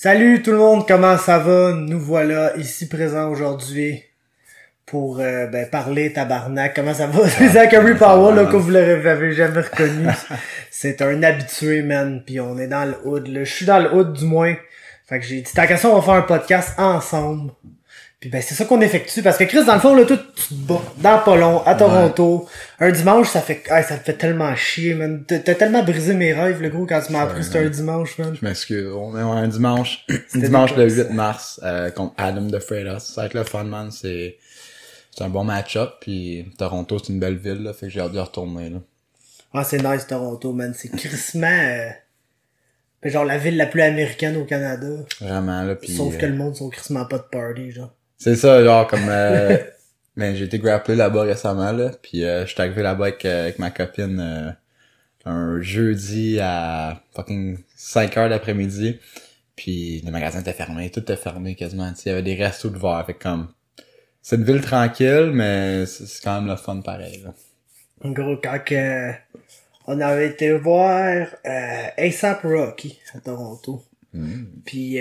Salut tout le monde, comment ça va? Nous voilà ici présents aujourd'hui pour parler tabarnak. Comment ça va? C'est Zachary Powell, là, que vous l'avez jamais reconnu. C'est un habitué, man. Puis on est dans le hood, là. Je suis dans le hood, du moins. Fait que j'ai dit, t'as qu'à ça, on va faire un podcast ensemble. Puis c'est ça qu'on effectue. Parce que Chris, dans le fond, là, tout, tu te bats dans pas long, à Toronto. Ouais. Un dimanche, ça me fait tellement chier, man. T'as tellement brisé mes rêves, le gros, quand tu m'as appris que c'était un dimanche, man. Je m'excuse. On est un dimanche. Dimanche le 8 mars, contre Adam de Freitas. Ça va être le fun, man. C'est un bon match-up. Puis Toronto, c'est une belle ville, là. Fait que j'ai hâte de retourner, là. Ah, c'est nice, Toronto, man. C'est crissement, genre la ville la plus américaine au Canada. Vraiment, là. Pis, sauf que le monde sont crissement pas de party, genre. C'est ça, genre, comme, mais j'ai été grapplé là-bas récemment, là. Puis je suis arrivé là-bas avec ma copine, un jeudi à fucking 5h l'après-midi. Puis les magasins étaient fermés, tout était fermé quasiment. Il y avait des restos de verre. Fait que comme, c'est une ville tranquille, mais c'est quand même le fun pareil, là. En gros, quand on avait été voir A$AP Rocky à Toronto. Puis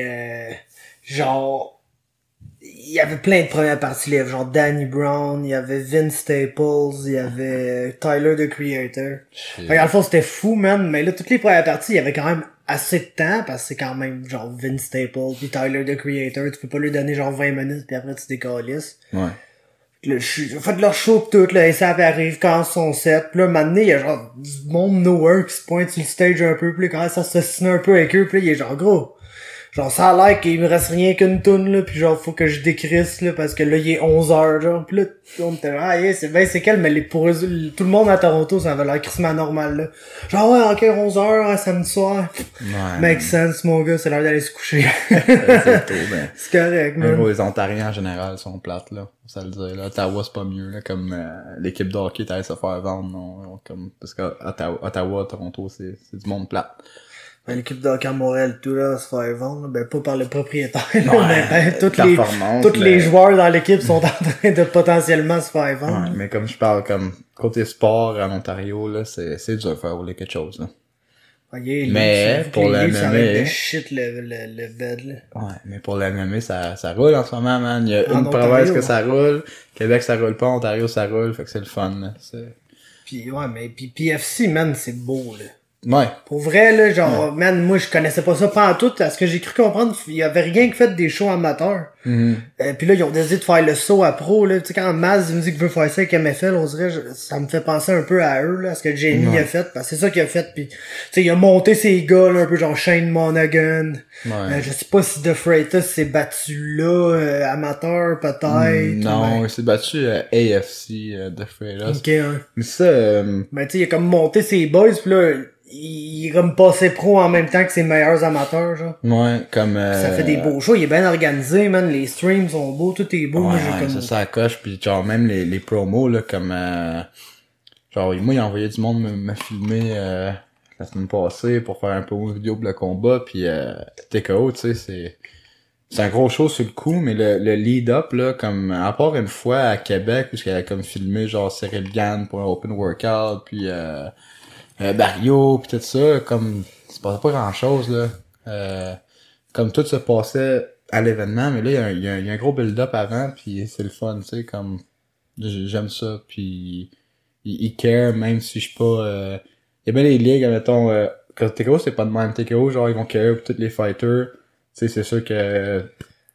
genre, il y avait plein de premières parties. Il y avait genre Danny Brown, il y avait Vince Staples, il y avait Tyler, the Creator. Fait qu'à le fond, c'était fou, man. Mais là, toutes les premières parties, il y avait quand même assez de temps, parce que c'est quand même genre Vince Staples puis Tyler, the Creator. Tu peux pas lui donner genre 20 minutes puis après tu décalisses. Ouais. J'ai fait de leur show pis tout, là, A$AP arrive quand son set, pis là, maintenant, il y a genre du monde nowhere qui se pointe sur le stage un peu, pis là, quand ça s'assine un peu avec eux, pis là, il est genre gros. Genre, ça a l'air qu'il me reste rien qu'une toune, là, pis genre, faut que je décrisse, là, parce que là, il est 11h, genre, pis là, on était là, c'est quel, mais pour eux, tout le monde à Toronto, ça avait l'air crissement normal, là. Genre, ouais, ok, 11h, samedi soir. Ouais. Make sense, mon gars, c'est l'heure d'aller se coucher. C'est tôt, ben. C'est correct, man. Les Ontariens, en général, sont plates, là. Ça le dit, là. Ottawa, c'est pas mieux, là. Comme, l'équipe de hockey t'allais se faire vendre, non. Comme, parce que Ottawa, Toronto, c'est du monde plate. L'équipe de hockey à Montréal, tout là, se faire vendre, pas par le propriétaire, ouais, mais tous les joueurs dans l'équipe sont en train de potentiellement se faire vendre. Ouais, mais comme je parle, comme, côté sport en Ontario, là, c'est dur de faire rouler quelque chose, là. Okay, mais pour la MMA, shit le bed, là. Ouais, mais pour la MMA, ça roule en ce moment, man. Il y a une province que ça roule, Québec ça roule pas, Ontario ça roule, fait que c'est le fun, là. Puis ouais, mais puis PFC, man, c'est beau, là. Ouais. Pour vrai, là, genre, man, moi, je connaissais pas ça pantoute, parce que j'ai cru comprendre qu'il y avait rien que fait des shows amateurs. Puis là, ils ont décidé de faire le saut à pro, là. Tu sais, quand Maz me dit qu'il veut faire ça avec MFL, on dirait, ça me fait penser un peu à eux, là, à ce que Jamie a fait, parce que c'est ça qu'il a fait, puis tu sais, il a monté ses gars, là, un peu genre Shane Monaghan. Ouais. Je sais pas si The Freitas s'est battu là, amateur, peut-être. Non, il s'est battu AFC, The Freitas. Ok, hein. Mais ça, ben, tu sais, il a comme monté ses boys, pis là, il est comme passé pro en même temps que ses meilleurs amateurs, genre. Ouais, comme ça fait des beaux shows, il est bien organisé, man, les streams sont beaux, tout est beau. Ouais, comme... ça coche, pis genre même les promos, là, comme genre, moi, il a envoyé du monde me filmer la semaine passée pour faire un promo vidéo pour le combat, pis TKO, tu sais, c'est un gros show sur le coup, mais le lead-up, là, comme, à part une fois à Québec, où il a comme filmé, genre, Cyril Gann pour un open workout, puis Barrio, pis tout ça, comme, c'est pas grand-chose, là. Comme tout se passait à l'événement, mais là, il y a un gros build-up avant, puis c'est le fun, tu sais, comme, j'aime ça, puis il care, même si je suis pas... il y a bien des ligues, admettons, quand TKO, c'est pas de même. TKO, genre, ils vont care pour tous les fighters. Tu sais, c'est sûr que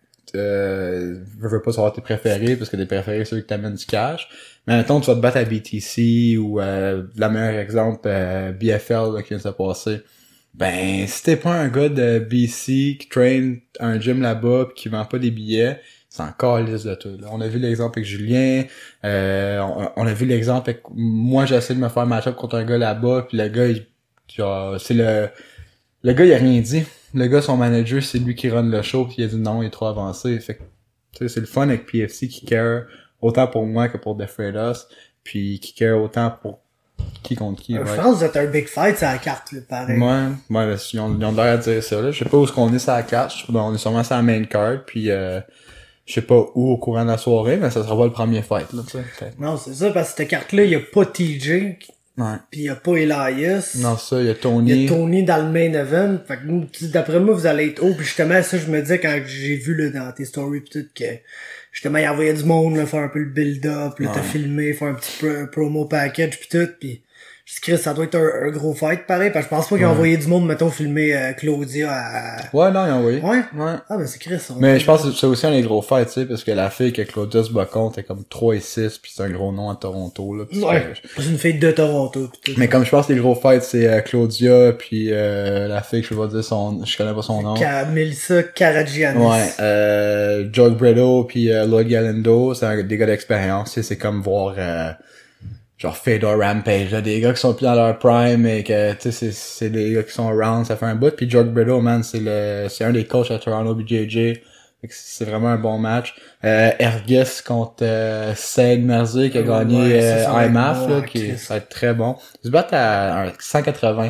veux pas savoir tes préférés, parce que tes préférés, c'est ceux qui t'amènent du cash. Mais admettons, tu vas te battre à BTC, ou la meilleure exemple, BFL, là, qui vient de se passer. Ben, si t'es pas un gars de BC qui traîne un gym là-bas pis qui vend pas des billets, c'est encore liste de tout. Là. On a vu l'exemple avec Julien, on a vu l'exemple avec moi, j'ai essayé de me faire match-up contre un gars là-bas, puis le gars, c'est le gars, il a rien dit. Le gars, son manager, c'est lui qui run le show, puis il a dit non, il est trop avancé. Fait que, tu sais, c'est le fun avec PFC qui care autant pour moi que pour The Freitas, puis qui care autant pour qui contre qui. Je pense que vous êtes un big fight, c'est la carte, là, pareil. Ouais, ils ont l'air à dire ça, là. Je sais pas où est-ce qu'on est sur la carte. On est sûrement sur la main card, puis je sais pas où au courant de la soirée, mais ça sera pas le premier fight, là, tu sais. Non, c'est ça, parce que cette carte-là, il y a pas TJ. Ouais. Pis y a pas Elias. Non, ça, il y a Tony. Il y a Tony dans le main event. Fait que d'après moi, vous allez être haut. Pis justement, ça, je me disais quand j'ai vu là, dans tes stories pis tout que justement, il envoyait du monde là, faire un peu le build-up, là, t'as filmé, faire un petit promo package pis tout. Pis je dis Chris, ça doit être un gros fight pareil, parce que je pense pas qu'ils ont envoyé du monde, mettons, filmer Claudia à... Ouais, non, ils ont envoyé. Ouais? Ouais. Ah, ben c'est Chris. Mais je pense que c'est aussi un des gros fights, tu sais, parce que la fille que Claudia se bat contre est comme 3-6, pis c'est un gros nom à Toronto, là. Ouais. C'est une fille de Toronto pis tout. Mais comme je pense que les gros fights, c'est Claudia, puis la fille que je vais dire je connais pas son nom. Melissa Karagianis. Ouais, Joe Bredo puis Lloyd Galindo, c'est des gars d'expérience, tu sais, c'est comme voir genre Fedor Rampage, là, des gars qui sont plus dans leur prime et que tu sais c'est des gars qui sont around, ça fait un bout. Puis Joe Bredo, man, c'est un des coachs à Toronto BJJ. C'est vraiment un bon match. Ergis contre Saïd Merzier qui a gagné IMAF, là, qui ça va être très bon. Ils se battent à 180.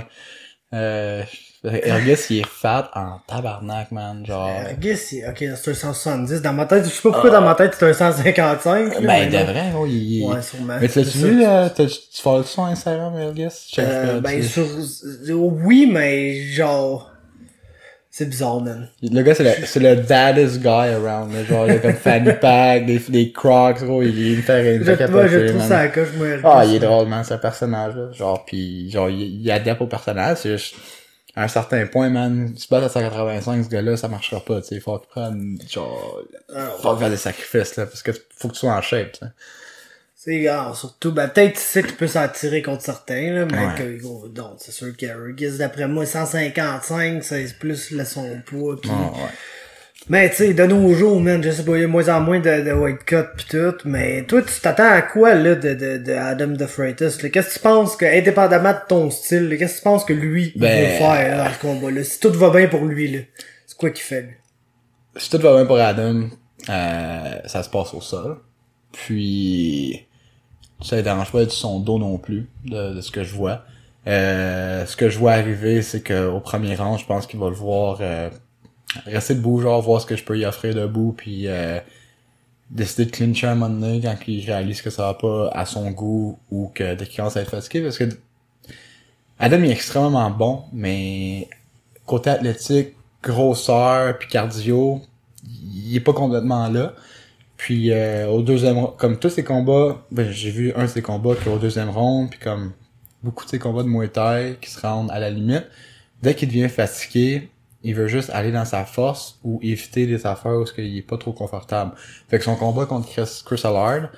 Ergis, il est fat en tabarnak, man, genre. Ergis, ok, c'est un 170. Dans ma tête, je sais pas pourquoi dans ma tête c'est un 155. Là, Ben, de vrai, gros, ouais, sûrement. Mais tu l'as-tu vu, tu follow sur Instagram, Ergis? Ben, oui, mais genre, c'est bizarre, man. Le gars, c'est le baddest guy around, là. Genre, il a comme fanny pack, des crocs, gros, il me fait je trouve ça à coche, moi, Ergis. Ah, il est drôle, man, c'est un personnage, là. Genre, pis, genre, il adapte au personnage, c'est juste, à un certain point, man, tu bats à 185, ce gars-là, ça marchera pas, tu sais. Faut qu'il prenne, genre, faut faire des sacrifices, là, parce que faut que tu sois en shape, tu sais. C'est gars, surtout, ben, peut-être, tu sais, tu peux s'en tirer contre certains, là, mais que, gros, donc, c'est sûr qu'Ergis, d'après moi, 155, c'est plus son poids, pis... ouais. Mais, tu sais, de nos jours, man, je sais pas, il y a moins en moins de white cut pis tout, mais toi, tu t'attends à quoi, là, de Adam DeFreitas, là? Qu'est-ce que tu penses que, indépendamment de ton style, là, qu'est-ce que tu penses que lui, il veut faire, là, dans ce combat-là? Si tout va bien pour lui, là, c'est quoi qu'il fait, lui? Si tout va bien pour Adam, ça se passe au sol. Puis, ça ne dérange pas de son dos non plus, de ce que je vois. Ce que je vois arriver, c'est que au premier rang, je pense qu'il va le voir rester debout, genre voir ce que je peux y offrir debout, puis décider de clincher un moment donné quand il réalise que ça va pas à son goût ou que dès qu'il commence à être fatigué, parce que Adam il est extrêmement bon, mais côté athlétique, grosseur puis cardio, il est pas complètement là. Puis au deuxième, comme tous ces combats, ben j'ai vu un de ces combats qui est au deuxième round, puis comme beaucoup de ces combats de Muay Thai qui se rendent à la limite, dès qu'il devient fatigué, il veut juste aller dans sa force ou éviter des affaires où il est pas trop confortable. Fait que son combat contre Chris Allard,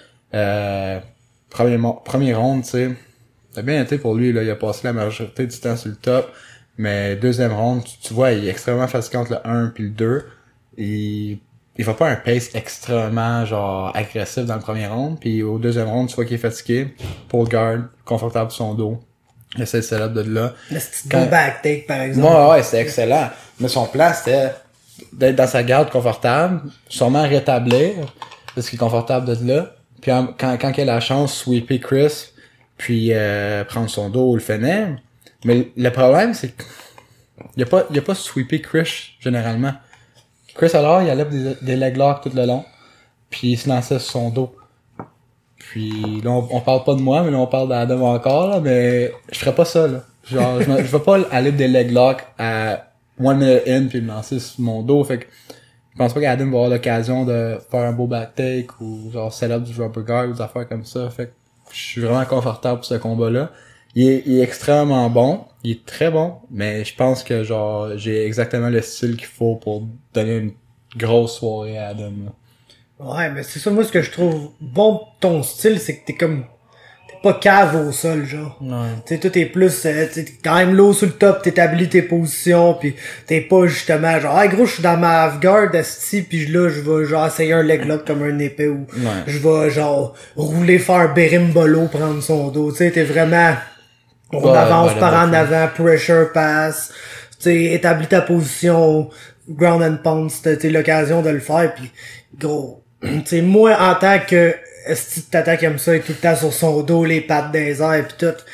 premier round, tu sais, ça a bien été pour lui, là, il a passé la majorité du temps sur le top, mais deuxième round, tu vois, il est extrêmement fatigué entre le 1 puis le 2, il va pas un pace extrêmement, genre, agressif dans le premier round, puis au deuxième round, tu vois qu'il est fatigué, pull guard, confortable sur son dos, il essaie de setup de là. Le petit back take, par exemple. Ouais, c'est excellent. Mais son plan, c'était d'être dans sa garde confortable, sûrement rétablir, parce qu'il est confortable de là, puis quand il a la chance, sweeper Chris, puis prendre son dos ou le fenêtre. Mais le problème, c'est que il a pas sweeper Chris, généralement. Chris, alors, il allait des leg locks tout le long, puis il se lançait sur son dos. Puis là, on parle pas de moi, mais là, on parle d'Adam encore, là, mais je ferais pas ça, là. Genre, je vais pas aller des leg locks à 1 minute in puis me lancer sur mon dos, fait que je pense pas qu'Adam va avoir l'occasion de faire un beau back take ou genre set-up du rubber guard ou des affaires comme ça, fait que je suis vraiment confortable pour ce combat-là. Il est extrêmement bon, il est très bon, mais je pense que genre j'ai exactement le style qu'il faut pour donner une grosse soirée à Adam, là. Ouais, mais c'est ça, moi, ce que je trouve bon de ton style, c'est que t'es pas cave au sol, genre. Ouais. Tu sais, tout est plus, t'es quand même low sur le top, t'établis tes positions, pis t'es pas justement genre, gros, je suis dans ma half-guard, asti, pis là, je vais genre essayer un leg lock comme un épée, ou je vais genre rouler, faire un berimbolo, prendre son dos, tu sais, t'es vraiment, on avance par en avant, pressure pass, tu sais, établis ta position, ground and pound, t'as l'occasion de le faire, pis gros, tu sais, moi, en tant que si t'attaques comme ça et tout le temps sur son dos, les pattes dans les airs pis tout,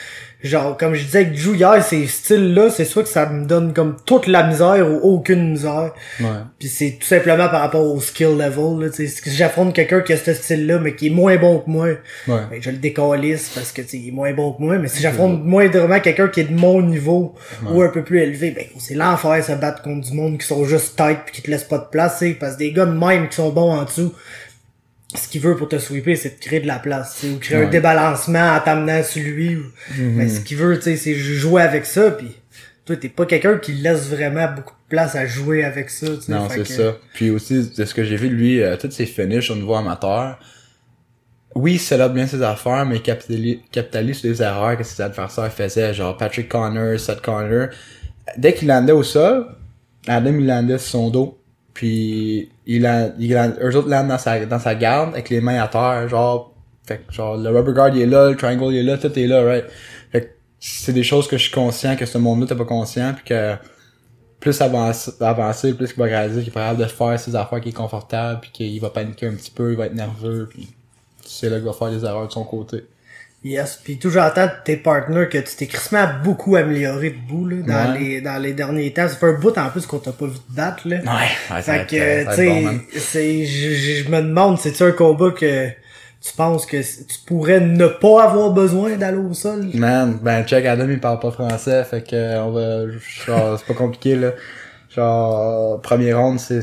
genre, comme je disais avec Drew hier, ces styles-là, c'est soit que ça me donne comme toute la misère ou aucune misère. Ouais. Puis c'est tout simplement par rapport au skill level, là, tu sais. Si j'affronte quelqu'un qui a ce style-là, mais qui est moins bon que moi, ben, je le décalisse parce que, tu sais, il est moins bon que moi. Mais si j'affronte moindrement quelqu'un qui est de mon niveau ou un peu plus élevé, ben, c'est l'enfer se battre contre du monde qui sont juste tight pis qui te laissent pas de place, tu sais. Parce que des gars de même qui sont bons en dessous, ce qu'il veut pour te sweeper, c'est de créer de la place, t'sais, ou créer un débalancement en t'amenant sur lui. Mais ce qu'il veut, t'sais, c'est jouer avec ça. Puis toi, t'es pas quelqu'un qui laisse vraiment beaucoup de place à jouer avec ça. T'sais, non, c'est ça. Puis aussi, de ce que j'ai vu de lui, toutes ses finishes au niveau amateur, oui, il set bien ses affaires, mais il capitalise sur les erreurs que ses adversaires faisaient. Genre Patrick Connor, Seth Connor. Dès qu'il landait au sol, Adam il landait sur son dos. Puis eux autres landent dans sa garde avec les mains à terre, genre, fait que genre le rubber guard il est là, le triangle il est là, tout est là, right? Fait que c'est des choses que je suis conscient que ce monde-là t'es pas conscient, puis que plus avancer, plus il va réaliser qu'il est capable de faire ses affaires qui est confortable, puis qu'il va paniquer un petit peu, il va être nerveux, puis c'est là qu'il va faire des erreurs de son côté. Yes, pis toujours j'entends de tes partenaires que tu t'es crissement beaucoup amélioré debout là, dans les derniers temps. Ça fait un bout en plus qu'on t'a pas vu te battre là. Ouais, fait que tu sais, je me demande, c'est-tu un combat que tu penses que tu pourrais ne pas avoir besoin d'aller au sol? Man, ben check Adam il parle pas français, fait que on va genre c'est pas compliqué là. Genre premier round c'est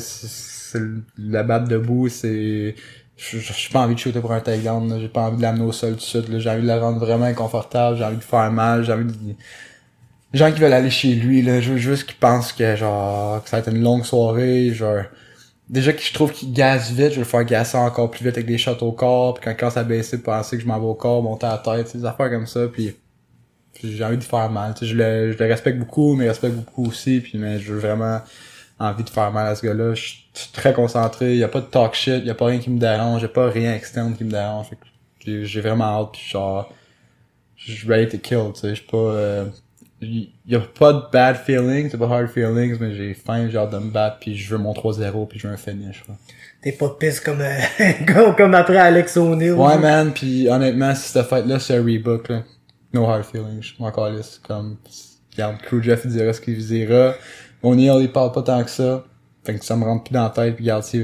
la batte debout, c'est j'ai pas envie de shooter pour un takedown, là. J'ai pas envie de l'amener au sol tout de suite, là. J'ai envie de la rendre vraiment inconfortable, j'ai envie de faire mal, j'ai envie de... Les gens qui veulent aller chez lui, là, je veux juste qu'ils pensent que, genre, que ça va être une longue soirée, genre... Déjà que je trouve qu'il gaze vite, je vais le faire gasser encore plus vite avec des shots au corps, puis quand il commence à baisser, penser que je m'en vais au corps, monter à la tête, des affaires comme ça, puis j'ai envie de faire mal, tu sais, je le respecte beaucoup, mais il respecte beaucoup aussi, puis mais je veux vraiment envie de faire mal à ce gars-là. Je suis très concentré, y a pas de talk shit, y a pas rien qui me dérange, y a pas rien externe qui me dérange. Fait que j'ai vraiment hâte, pis genre je suis ready to kill, tu sais, je suis pas y a pas de bad feelings, c'est pas hard feelings, mais j'ai faim, j'ai hâte de me battre, pis je veux mon 3-0, pis je veux un finish. Ouais. T'es pas pisse comme comme après Alex O'Neal. Ouais man, pis honnêtement si cette fight là c'est un Reebok là, no hard feelings, je m'en calisse, comme regarde, Crew Jeff il dira ce qu'il dira. O'Neal, il parle pas tant que ça. Fait que ça me rentre plus dans la tête, pis regarde,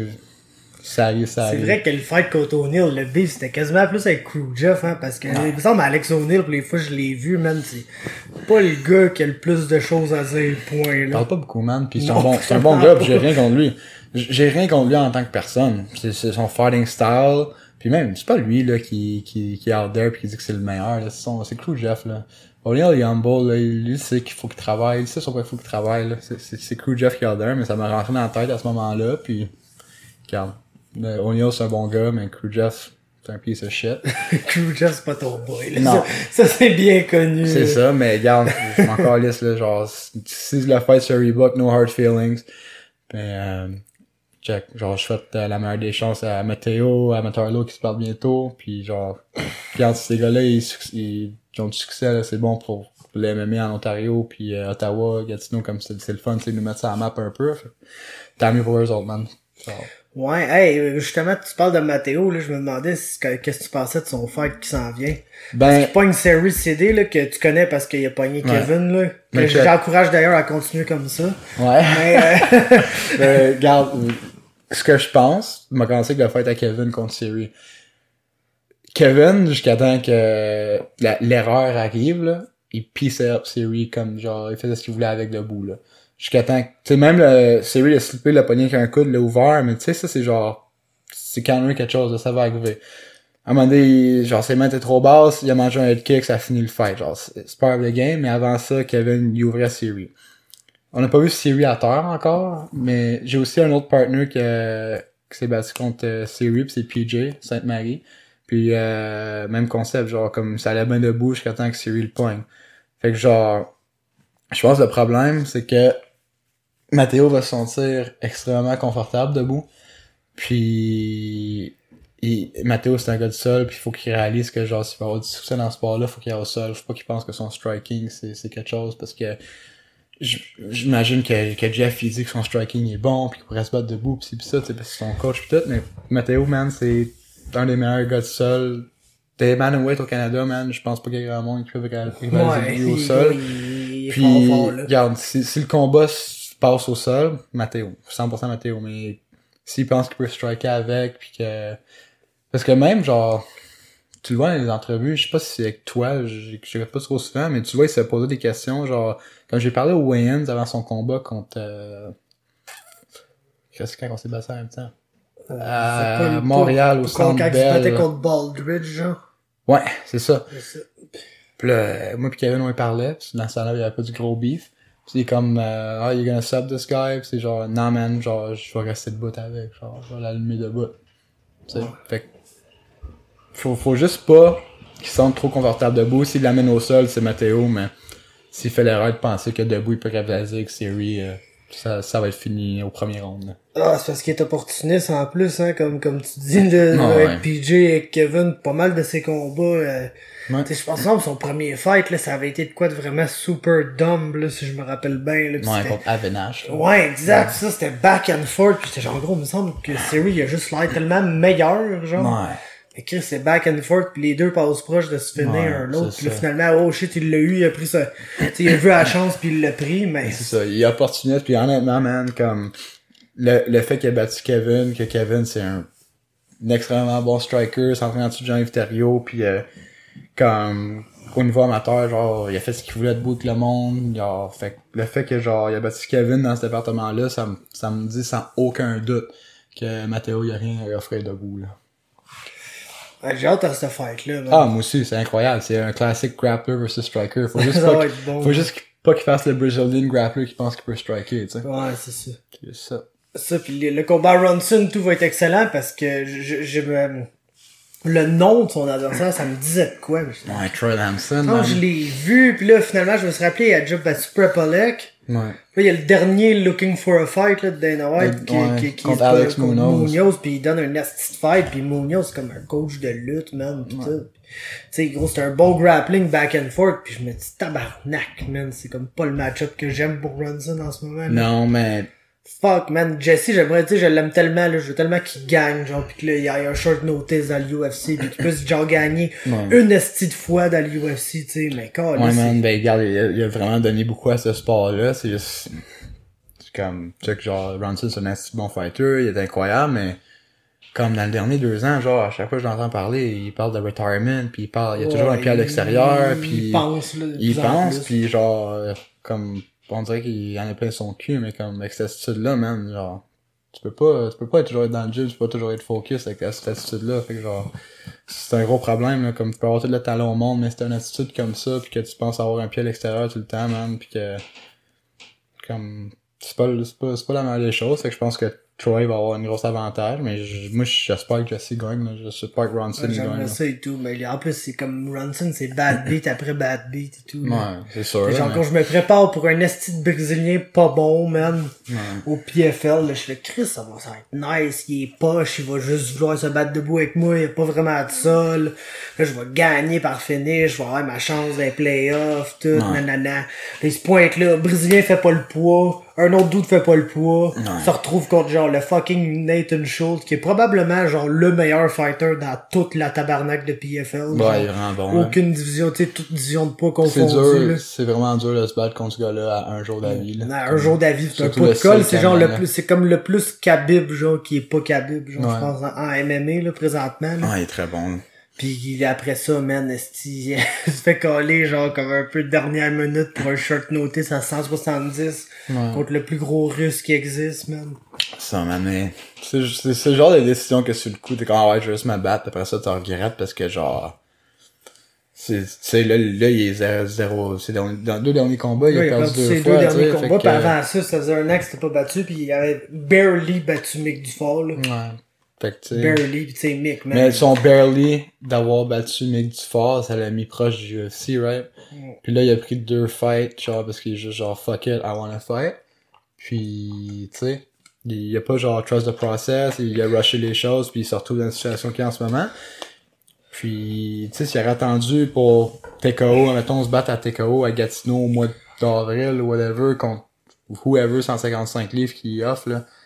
ça arrive. C'est vrai que le fight contre O'Neal, le beef, c'était quasiment plus avec Crew Jeff, hein, parce que, il me semble, Alex O'Neal, pour les fois, je l'ai vu, man, c'est pas le gars qui a le plus de choses à dire, point, là. Il parle pas beaucoup, man, pis c'est un bon gars, pis j'ai rien contre lui. J'ai rien contre lui en tant que personne. C'est son fighting style, pis même, c'est pas lui, là, qui est out there pis qui dit que c'est le meilleur, là, c'est Crew Jeff, là. O'Neal, il est humble, là, lui, il sait qu'il faut qu'il travaille, il sait sur quoi il faut qu'il travaille, là. C'est Crew Jeff qui est out there, mais ça m'a rentré dans la tête à ce moment-là, pis regarde. O'Neal, c'est un bon gars, mais Crew Jeff, c'est un piece of shit. Crew Jeff, c'est pas ton boy, là. Non. Ça c'est bien connu. C'est ça, mais regarde, je m'en calisse, là, genre, si le fight sur Reebok, no hard feelings. Ben, check, genre, je souhaite la meilleure des chances à Matteo, à Matarlo qui se parle bientôt, puis genre, regarde, ces gars-là, ils ont du succès, là, c'est bon pour le MMA en Ontario, puis Ottawa, Gatineau, comme c'est le fun, tu sais, nous mettre ça à la map un peu. Tant mieux pour eux autres, man. Genre. Ouais, hey, justement, tu parles de Matteo, là, je me demandais qu'est-ce que tu pensais de son fight qui s'en vient. Parce qu'il pogne Series CD, là, que tu connais parce qu'il a pogné Kevin, là. Que j'encourage d'ailleurs à continuer comme ça. Ouais. Mais, regarde, ce que je pense, m'a commencé avec le fight à Kevin contre Siri. Kevin, jusqu'à temps que l'erreur arrive, là, il pissait up Siri comme genre, il faisait ce qu'il voulait avec le bout, là. Jusqu'à temps que, tu sais, même Siri l'a slippé, l'a pogné avec un coude, l'a ouvert, mais tu sais, ça c'est genre, c'est quand même quelque chose, là, ça va arriver. À un moment donné, genre, ses mains étaient trop basses, il a mangé un head kick, ça a fini le fight, genre, c'est part of the game, mais avant ça, Kevin, il ouvrait Siri. On n'a pas vu Siri à terre encore, mais j'ai aussi un autre partner qui s'est battu contre Siri, pis c'est PJ, Sainte-Marie. Puis même concept, genre comme ça allait bien debout jusqu'à temps que Siri le pogne. Fait que genre, je pense que le problème, c'est que Matteo va se sentir extrêmement confortable debout. Puis Matteo c'est un gars du sol, puis il faut qu'il réalise que genre s'il va avoir du succès dans ce sport-là, faut qu'il aille au sol. Faut pas qu'il pense que son striking c'est quelque chose, parce que j'imagine que Jeff il dit que son striking est bon, puis qu'il pourrait se battre debout, pis ça, tu sais, parce que c'est son coach pis tout, mais Matteo, man, c'est un des meilleurs gars du sol Des bantamweight au Canada, man, je pense pas qu'il y a grand monde qui peut rivaliser Ouais, lui au sol. il est Puis, fort, là. regarde, si le combat passe au sol, Matteo. 100% Matteo, mais s'il pense qu'il peut striker avec, puis que... Parce que même, genre, tu le vois dans les entrevues, je sais pas si c'est avec toi, je regarde pas trop souvent, mais tu vois, il s'est posé des questions, genre, quand j'ai parlé au Wayans avant son combat contre... Qu'est-ce quand on s'est battu en même temps? À Montréal, au Centre Bell. Quand il se battait contre Baldridge, genre. Ouais, c'est ça. C'est ça. Puis là, moi pis Kevin, on y parlait, pis dans ce temps-là, il y avait pas du gros beef. Pis c'est comme, oh, you're gonna sub this guy, pis c'est genre, non man, genre, je vais rester debout avec, genre, je vais l'allumer debout. Tu sais, fait que, faut juste pas qu'il se sente trop confortable debout. S'il l'amène au sol, c'est Matteo, mais s'il fait l'erreur de penser que debout, il peut rivaliser avec Siri, ça va être fini au premier round, là. Ah, c'est parce qu'il est opportuniste en plus, hein, comme tu dis, avec PJ et Kevin, pas mal de ses combats, Ouais. je pense que son premier fight, là, ça avait été de quoi de vraiment super dumb, là, si je me rappelle bien, là. Ouais, contre Avenash. Ouais, exact, ça, c'était back and forth, pis j'étais genre, gros, il me semble que Siri, il a juste l'air tellement meilleur, genre. Ouais. Et Chris, c'est back and forth, pis les deux passent proches de se finir un l'autre, pis là, finalement, oh shit, il l'a eu, il a pris ça, il a vu la chance pis il l'a pris, mais... C'est ça, il est opportuniste, pis honnêtement, man, comme, le fait qu'il a battu Kevin, que Kevin, c'est un extrêmement bon striker, s'entraîne en dessous de Jean-Yves Thériault, pis comme, au niveau amateur, genre, il a fait ce qu'il voulait debout avec le monde, genre, fait que le fait que, genre, il a battu Kevin dans ce département-là, ça me dit sans aucun doute que Matteo, il a rien à offrir debout, là. Ouais, j'ai hâte à ce fight-là, man. Ah, moi aussi, c'est incroyable, c'est un classique grappler versus striker, faut juste pas qu'il fasse le Brazilian grappler qui pense qu'il peut striker, tu sais. Ouais, c'est ça. C'est ça. Ça, pis le combat Ronson, tout va être excellent parce que le nom de son adversaire, ça me disait de quoi. Mais ouais, Troy Lamson. Quand je l'ai vu, pis là, finalement, je me suis rappelé, il a déjà battu Prepolek. Ouais. Là, il y a le dernier Looking for a Fight, là, de Dana White, qui contre Alex Munoz. Pis il donne un nasty fight, pis Munoz, c'est comme un coach de lutte, man, pis tout. Tu sais, gros, c'est un bon grappling back and forth, pis je me dis, tabarnak, man, c'est comme pas le match-up que j'aime pour Ronson en ce moment, là. Non, mais... Fuck, man, Jesse, j'aimerais, tu sais, je l'aime tellement, là, je veux tellement qu'il gagne, genre, pis que là, il y a un short notice dans l'UFC, pis qu'il puisse, genre, gagner une estie de fois dans l'UFC, tu sais, mais quand ouais, man, ben, regarde, il a vraiment donné beaucoup à ce sport-là, c'est juste, c'est comme, tu sais que, genre, Ronson, c'est un esti bon fighter, il est incroyable, mais, comme dans les derniers 2 ans, genre, à chaque fois que je l'entends parler, il parle de retirement, pis il a toujours un pied à l'extérieur, pis... Il pense, là. Il pense, pis genre, comme... On dirait qu'il en a plein son cul, mais comme avec cette attitude-là, man, genre, tu peux pas toujours être dans le gym, tu peux pas toujours être focus avec cette attitude-là, fait que genre, c'est un gros problème, là, comme tu peux avoir tout le talent au monde, mais si t'as une attitude comme ça, pis que tu penses avoir un pied à l'extérieur tout le temps, man, pis que, comme, c'est pas la meilleure des choses, fait que je pense que Troy va avoir un gros avantage, mais moi j'espère que Jesse gagne, là. J'espère que Ronson gagne. J'aimerais ça et tout, mais en plus c'est comme Ronson, c'est bad beat après bad beat et tout. Ouais, là. c'est sûr. Genre quand je me prépare pour un esti de brésilien pas bon, man, au PFL, là, je fais Chris, ça va être nice, il est poche, il va juste vouloir se battre debout avec moi, il a pas vraiment de sol. Là, je vais gagner par finish, je vais avoir ma chance d'un playoff, tout, nanana. Là, il se pointe là, Brésilien fait pas le poids. Un autre dude fait pas le poids, se retrouve contre genre le fucking Nathan Schultz, qui est probablement genre le meilleur fighter dans toute la tabarnak de PFL. Ouais, il est vraiment bon. Aucune division, tu sais, toute division de poids confondue. C'est dur, c'est vraiment dur de se battre contre ce gars-là à un jour d'avis, là. Un jour d'avis, c'est un pot de colle, c'est genre le plus, c'est comme le plus Khabib, genre, qui est pas Khabib, genre, je pense, en MMA, là, présentement, là. Ouais, il est très bon. Pis après ça, man, esti, il se fait coller, genre, comme un peu de dernière minute pour un short notice à 170 contre le plus gros russe qui existe, man. Ça, man, mais c'est le genre de décision que sur le coup, t'es comme, ah ouais, je vais juste me battre, après ça, tu regrettes parce que, genre, c'est là, il est 0-0, c'est dans les 2 derniers combats, il a perdu 2 ses fois, 2 derniers combats, pis avant ça faisait un an que c'était pas battu, pis il avait barely battu Mick Dufort, là. Ouais. Fait que, t'sais... Barely, pis t'sais, Mick, man. Mais son barely d'avoir battu Mick Dufort, ça l'a mis proche du UFC, right? Puis là, il a pris 2 fights, genre, parce qu'il est juste genre, fuck it, I wanna fight. Puis, tu sais, il a pas genre trust the process, il a rushé les choses, puis il se retrouve dans la situation qu'il est en ce moment. Puis, tu sais, s'il aurait attendu pour TKO, mettons, se battre à TKO à Gatineau au mois d'avril ou whatever, contre whoever 155 livres qu'il offre, là,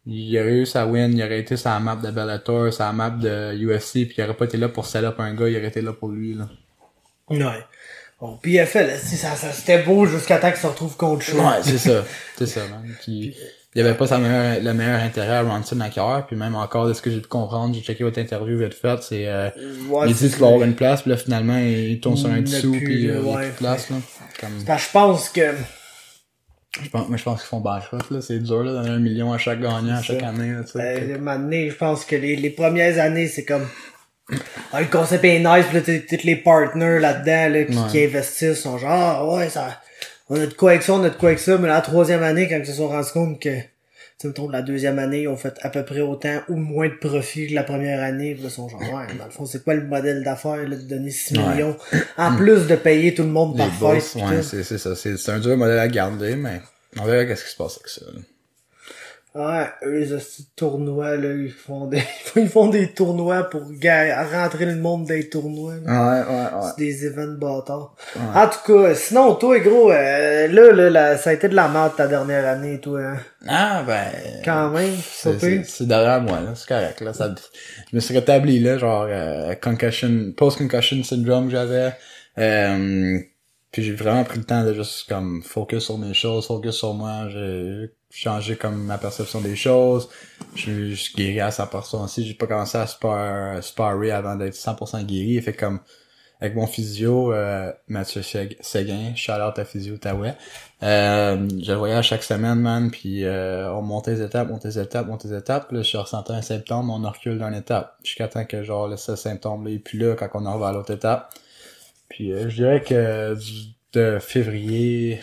il aurait eu sa win, il aurait été sur la map de Bellator, sur la map de UFC, puis il aurait pas été là pour sell up un gars, il aurait été là pour lui, là. Ouais. Bon, PFL, ça c'était beau jusqu'à temps qu'il se retrouve contre Shaw. Ouais, c'est ça. C'est ça, man. Puis, il y avait pas le meilleur intérêt à Ronson à cœur, puis même encore de ce que j'ai pu comprendre, j'ai checké votre interview vite faite, c'est Ouais, il dit qu'il va avoir une place, puis là finalement il tombe sur un Il dessous, n'a plus, puis il y a ouais. plus de place, là. Comme... Parce que je pense que je pense qu'ils font bankrupt, là. C'est dur, là, donner 1 million à chaque gagnant, à chaque année, là, tu sais. un moment donné, je pense que les premières années, c'est comme le concept est nice, pis là, tous les partners là-dedans là, qui investissent sont genre ah ouais ça on a de quoi avec ça, mais la troisième année, quand ils se sont rendus compte que mettons, la deuxième année, ils ont fait à peu près autant ou moins de profit que la première année, pis là, ils sont genre ouais, dans le fond, c'est quoi le modèle d'affaires là, de donner 6 millions en plus de payer tout le monde par boss, fight. ouais, c'est ça. C'est un dur modèle à garder, mais on verra qu'est-ce qui se passe avec ça, là. Ouais, eux, les tournois, là, ils font des tournois pour rentrer le monde des tournois, là. Ouais. C'est des events bâtards. Ouais. En tout cas, sinon, toi, gros, là, ça a été de la merde ta dernière année, toi, hein. Ah, ben. Quand même, c'est derrière moi, là. C'est correct, là. Ça, je me suis rétabli, là, genre, post-concussion syndrome, j'avais, puis j'ai vraiment pris le temps de juste, comme, focus sur mes choses, focus sur moi. J'ai changé, comme, ma perception des choses. Je suis guéri à 100% aussi. J'ai pas commencé à sparer avant d'être 100% guéri. Fait comme, avec mon physio, Mathieu Séguin, shout-out à Physio Outaouais. Je le voyais à chaque semaine, man, puis on montait les étapes. Là, je ressentais un symptôme, on recule d'une étape. Jusqu'à temps que, genre, ce symptôme-là est plus là quand on en va à l'autre étape. Puis je dirais que de février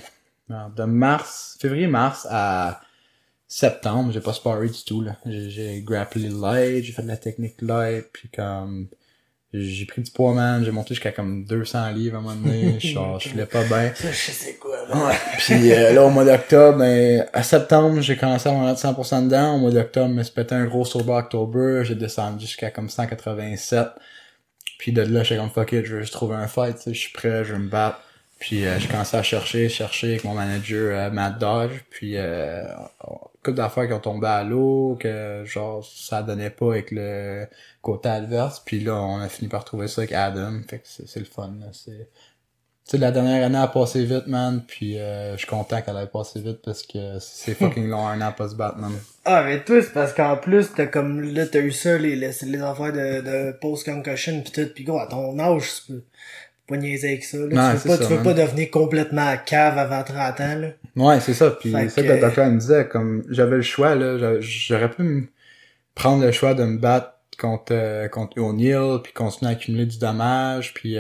mars à septembre, j'ai pas sparé du tout, là. J'ai grapplé light, j'ai fait de la technique light, puis comme j'ai pris du poids, man, j'ai monté jusqu'à comme 200 livres à un moment donné, je filais pas bien. Ça, je sais quoi, là. Ouais. Puis là, au mois d'octobre, ben, à septembre, j'ai commencé à m'en mettre 100% dedans. Au mois d'octobre, je me suis pété un gros sober October, j'ai descendu jusqu'à comme 187. Puis de là, j'étais comme fuck it, je veux juste trouver un fight, tu sais, je suis prêt, je veux me battre. Puis j'ai commencé à chercher avec mon manager Matt Dodge, puis couple d'affaires qui ont tombé à l'eau, que genre ça donnait pas avec le côté adverse, puis là on a fini par trouver ça avec Adam, fait que c'est le fun là, c'est tu sais la dernière année a passé vite, man, puis je suis content qu'elle ait passé vite parce que c'est fucking long un an pas se battre, man. Ah, mais toi, c'est parce qu'en plus, t'as eu ça, les affaires de post-concussion pis tout, pis gros, à ton âge, tu peux pas niaiser avec ça, là. Non, Tu veux pas devenir complètement cave avant 30 ans, là. Ouais, c'est ça, pis Fait c'est ça que que le docteur me disait, comme, j'avais le choix, là, j'aurais pu prendre le choix de me battre contre O'Neal, puis continuer à accumuler du dommage, puis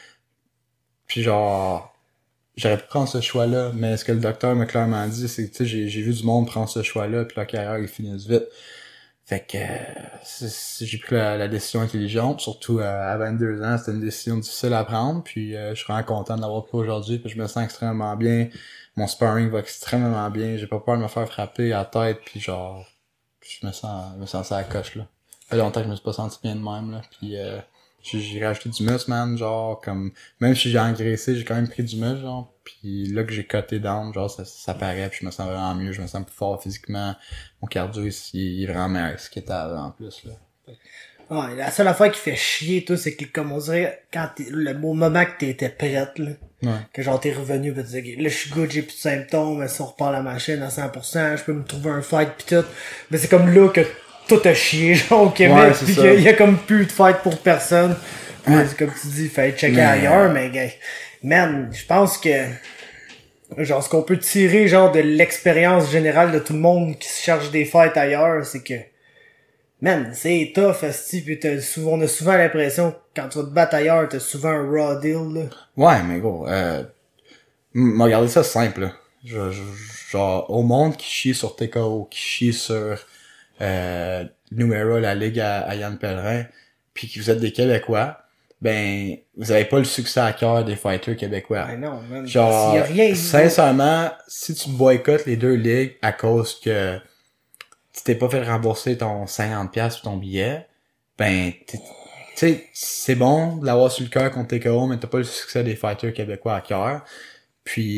genre, j'aurais pu prendre ce choix-là, mais ce que le docteur m'a clairement dit, c'est que, tu sais, j'ai vu du monde prendre ce choix-là, puis leur carrière, ils finissent vite. Fait que j'ai pris la décision intelligente, surtout à 22 ans, c'était une décision difficile à prendre, puis je suis vraiment content de l'avoir pris aujourd'hui, puis je me sens extrêmement bien, mon sparring va extrêmement bien, j'ai pas peur de me faire frapper à la tête, puis genre, je me sens à la coche, là. Ça fait longtemps que je me suis pas senti bien de même, là, puis j'ai rajouté du muscle, man, genre, comme, même si j'ai engraissé, j'ai quand même pris du muscle, genre, pis là que j'ai cuté down, genre, ça paraît, pis je me sens vraiment mieux, je me sens plus fort physiquement, mon cardio ici, il est vraiment meilleur que ce qu'il était avant, en plus, là. ouais, la seule affaire qui fait chier, toi, c'est que, comme on dirait, quand le beau moment que t'étais prête, là, que genre t'es revenu, pis tu dis, là, je suis good, j'ai plus de symptômes, si on repart la machine à 100%, je peux me trouver un fight pis tout, mais c'est comme là que tout a chié, genre, au Québec, pis qu'il y a comme plus de fight pour personne. C'est comme tu dis, fait checker ailleurs, mais gars, man, je pense que genre ce qu'on peut tirer genre de l'expérience générale de tout le monde qui se cherche des fights ailleurs, c'est que man, c'est tough, esti, pis on a souvent l'impression que quand tu vas te battre ailleurs, t'as souvent un raw deal, là. Ouais, mais gros, regardez ça simple, là. Genre, au monde qui chie sur TKO, qui chie sur Numera, la ligue à Yann Pellerin, puis que vous êtes des Québécois, ben, vous avez pas le succès à cœur des fighters québécois. Ben non, man. Genre, y a rien, sincèrement, si tu boycottes les deux ligues à cause que tu t'es pas fait rembourser ton 50$ pour ton billet, ben, tu sais, c'est bon de l'avoir sur le cœur contre TKO, mais t'as pas le succès des fighters québécois à cœur. Puis,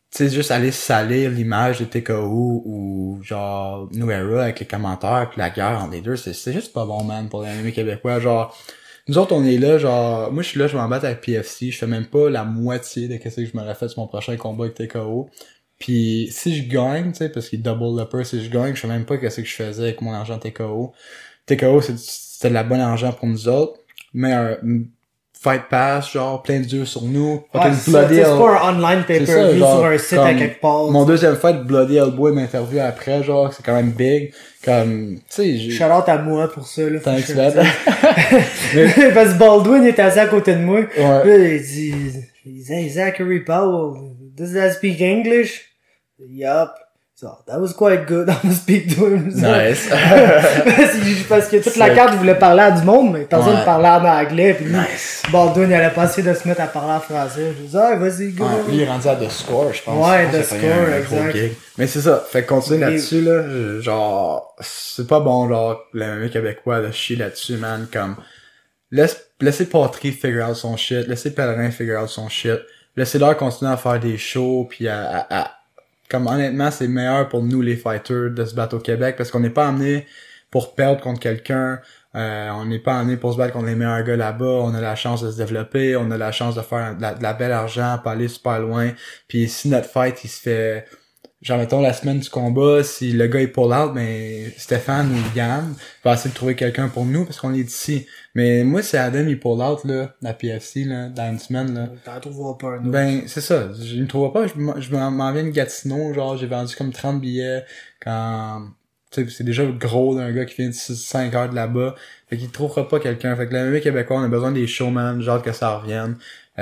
tu sais, juste aller salir l'image de TKO ou genre New Era avec les commentaires pis la guerre entre les deux, c'est juste pas bon, man, pour les MMA québécois. Genre, nous autres, on est là, genre, moi je suis là, je vais m'en battre avec PFC, je fais même pas la moitié de ce que je m'aurais fait sur mon prochain combat avec TKO. Puis si je gagne, tu sais, parce qu'il double le purse, si je gagne, je sais même pas qu'est-ce que je faisais avec mon argent TKO. TKO, c'était de la bonne argent pour nous autres, mais Fight Pass, genre, plein de dieux sur nous. C'est pas un online pay-per-view sur un site à quelque part. Mon deuxième fight, Bloody Elbow, m'interview après, genre, c'est quand même big. Comme, tu sais, shout out à moi pour ça, là. Thanks, man. Parce que Baldwin est assis à côté de moi. Ouais. Là, il dit, hey, Zachary Powell, does that speak English? Yup. So, that was quite good. I'm gonna speak to him. So. Nice. Parce que toute la carte voulait parler à du monde, mais personne ouais. parlait en anglais. Puis lui, nice. Baldwin, il allait pas essayer de se mettre à parler en français. Je disais, ah, vas-y, go. Ouais, lui, il est rendu à The Score, je pense. Ouais, The Score, exact. Mais c'est ça. Fait que continuer là-dessus, là, genre, c'est pas bon, genre, le MMA québécois, de chier là-dessus, man, comme, laissez Patry figure out son shit, laissez Pellerin figure out son shit, laissez-leur continuer à faire des shows, puis comme honnêtement, c'est meilleur pour nous les fighters de se battre au Québec parce qu'on n'est pas amené pour perdre contre quelqu'un, on n'est pas amené pour se battre contre les meilleurs gars là-bas, on a la chance de se développer, on a la chance de faire de la belle argent, pas aller super loin. Puis si notre fight il se fait genre mettons la semaine du combat, si le gars il pull out, ben Stéphane ou Yann va essayer de trouver quelqu'un pour nous parce qu'on est d'ici. Mais moi si Adam il pull out là, la PFC là, dans une semaine là. T'en trouveras pas un autre. Ben c'est ça, je ne trouve pas, je m'en viens de Gatineau, genre j'ai vendu comme 30 billets quand tu sais c'est déjà gros d'un gars qui vient de 5 heures de là-bas. Fait qu'il trouvera pas quelqu'un. Fait que le MMA québécois, on a besoin des showman, genre que ça revienne.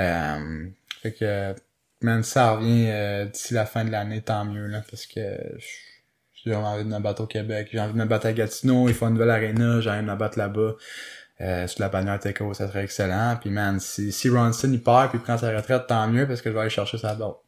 Fait que man, ça revient d'ici la fin de l'année, tant mieux, là, parce que j'ai vraiment envie de me battre au Québec. J'ai envie de me battre à Gatineau, il faut une nouvelle arena, j'ai envie de me battre là-bas. Sur la bannière TKO, ça serait excellent. Puis man, si Ronson il part puis il prend sa retraite, tant mieux, parce que je vais aller chercher sa date.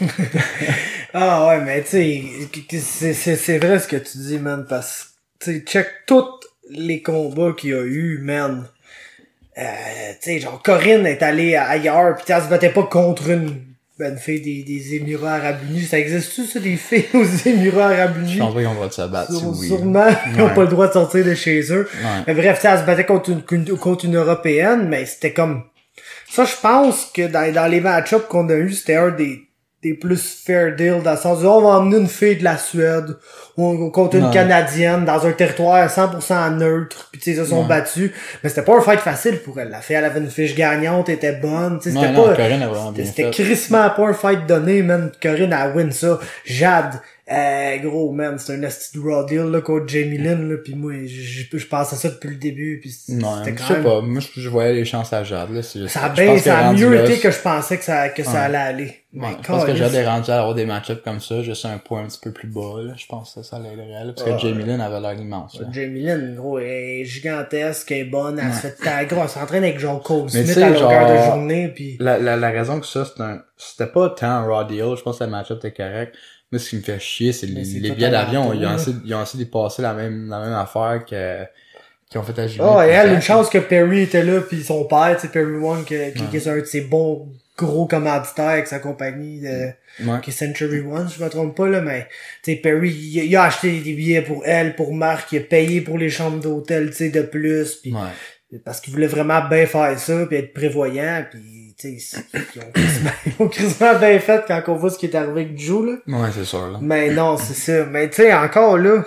Ah ouais, mais tu sais, c'est vrai ce que tu dis, man, parce que, tu sais, check tous les combats qu'il y a eu, man. Tu sais, genre, Corinne est allée ailleurs, pis elle se battait pas contre une fille des Émirats Arabes Unis. Ça existe-tu, ça, des filles aux Émirats Arabes Unis? Je pense pas qu'ils ont le droit de se battre, oui. Sûrement, ils ont pas le droit de sortir de chez eux. Ouais. Mais bref, elle se battait contre une Européenne, mais c'était comme... Ça, je pense que dans les match-ups qu'on a eu, c'était un des plus fair deal, dans le sens où on va emmener une fille de la Suède ou contre une Canadienne dans un territoire 100% neutre, puis tu sais, ils se sont battus, mais c'était pas un fight facile pour elle. La fille, elle avait une fiche gagnante, elle était bonne, tu sais, c'était pas... Corinne a vraiment bien c'était fait. crissement pas un fight donné, man. Corinne, elle win ça. Jade, gros, man, c'est un asti de raw deal, là, contre Jamie Lynn, là, pis moi, je pensais ça depuis le début, pis c'était quand même... Je sais pas, moi, je voyais les chances à Jade, là. Ça a mieux été que je pensais que ça allait aller. Ouais, je pense que Jade est rendu à avoir des match-ups comme ça, juste un point un petit peu plus bas, là. Je pense que ça l'aiderait, là, parce que Jamie Lynn avait l'air immense, là. Jamie Lynn, gros, elle est gigantesque, elle est bonne, elle se fait tailler, gros, elle s'entraîne avec John Cole Smith à longueur de journée, pis... La raison que ça, c'était pas tant un raw deal, je pense que le match-up était correct. Moi, ce qui me fait chier, c'est les billets d'avion, ils ont essayé de passer la même affaire qu'ils ont fait à Jimmy. Oh, et elle, une chance que Perry était là, pis son père, tu sais, Perry One, qui est un de ses bons gros commanditaires avec sa compagnie qui est Century One, si je me trompe pas, là, mais, tu sais, Perry, il a acheté des billets pour elle, pour Marc, il a payé pour les chambres d'hôtel, tu sais, de plus, pis, parce qu'il voulait vraiment bien faire ça, pis être prévoyant, pis, tu sais, ils ont quasiment bien fait quand on voit ce qui est arrivé avec Joe, là. Ouais, c'est sûr, là. Mais non, c'est ça. Mais tu sais, encore là,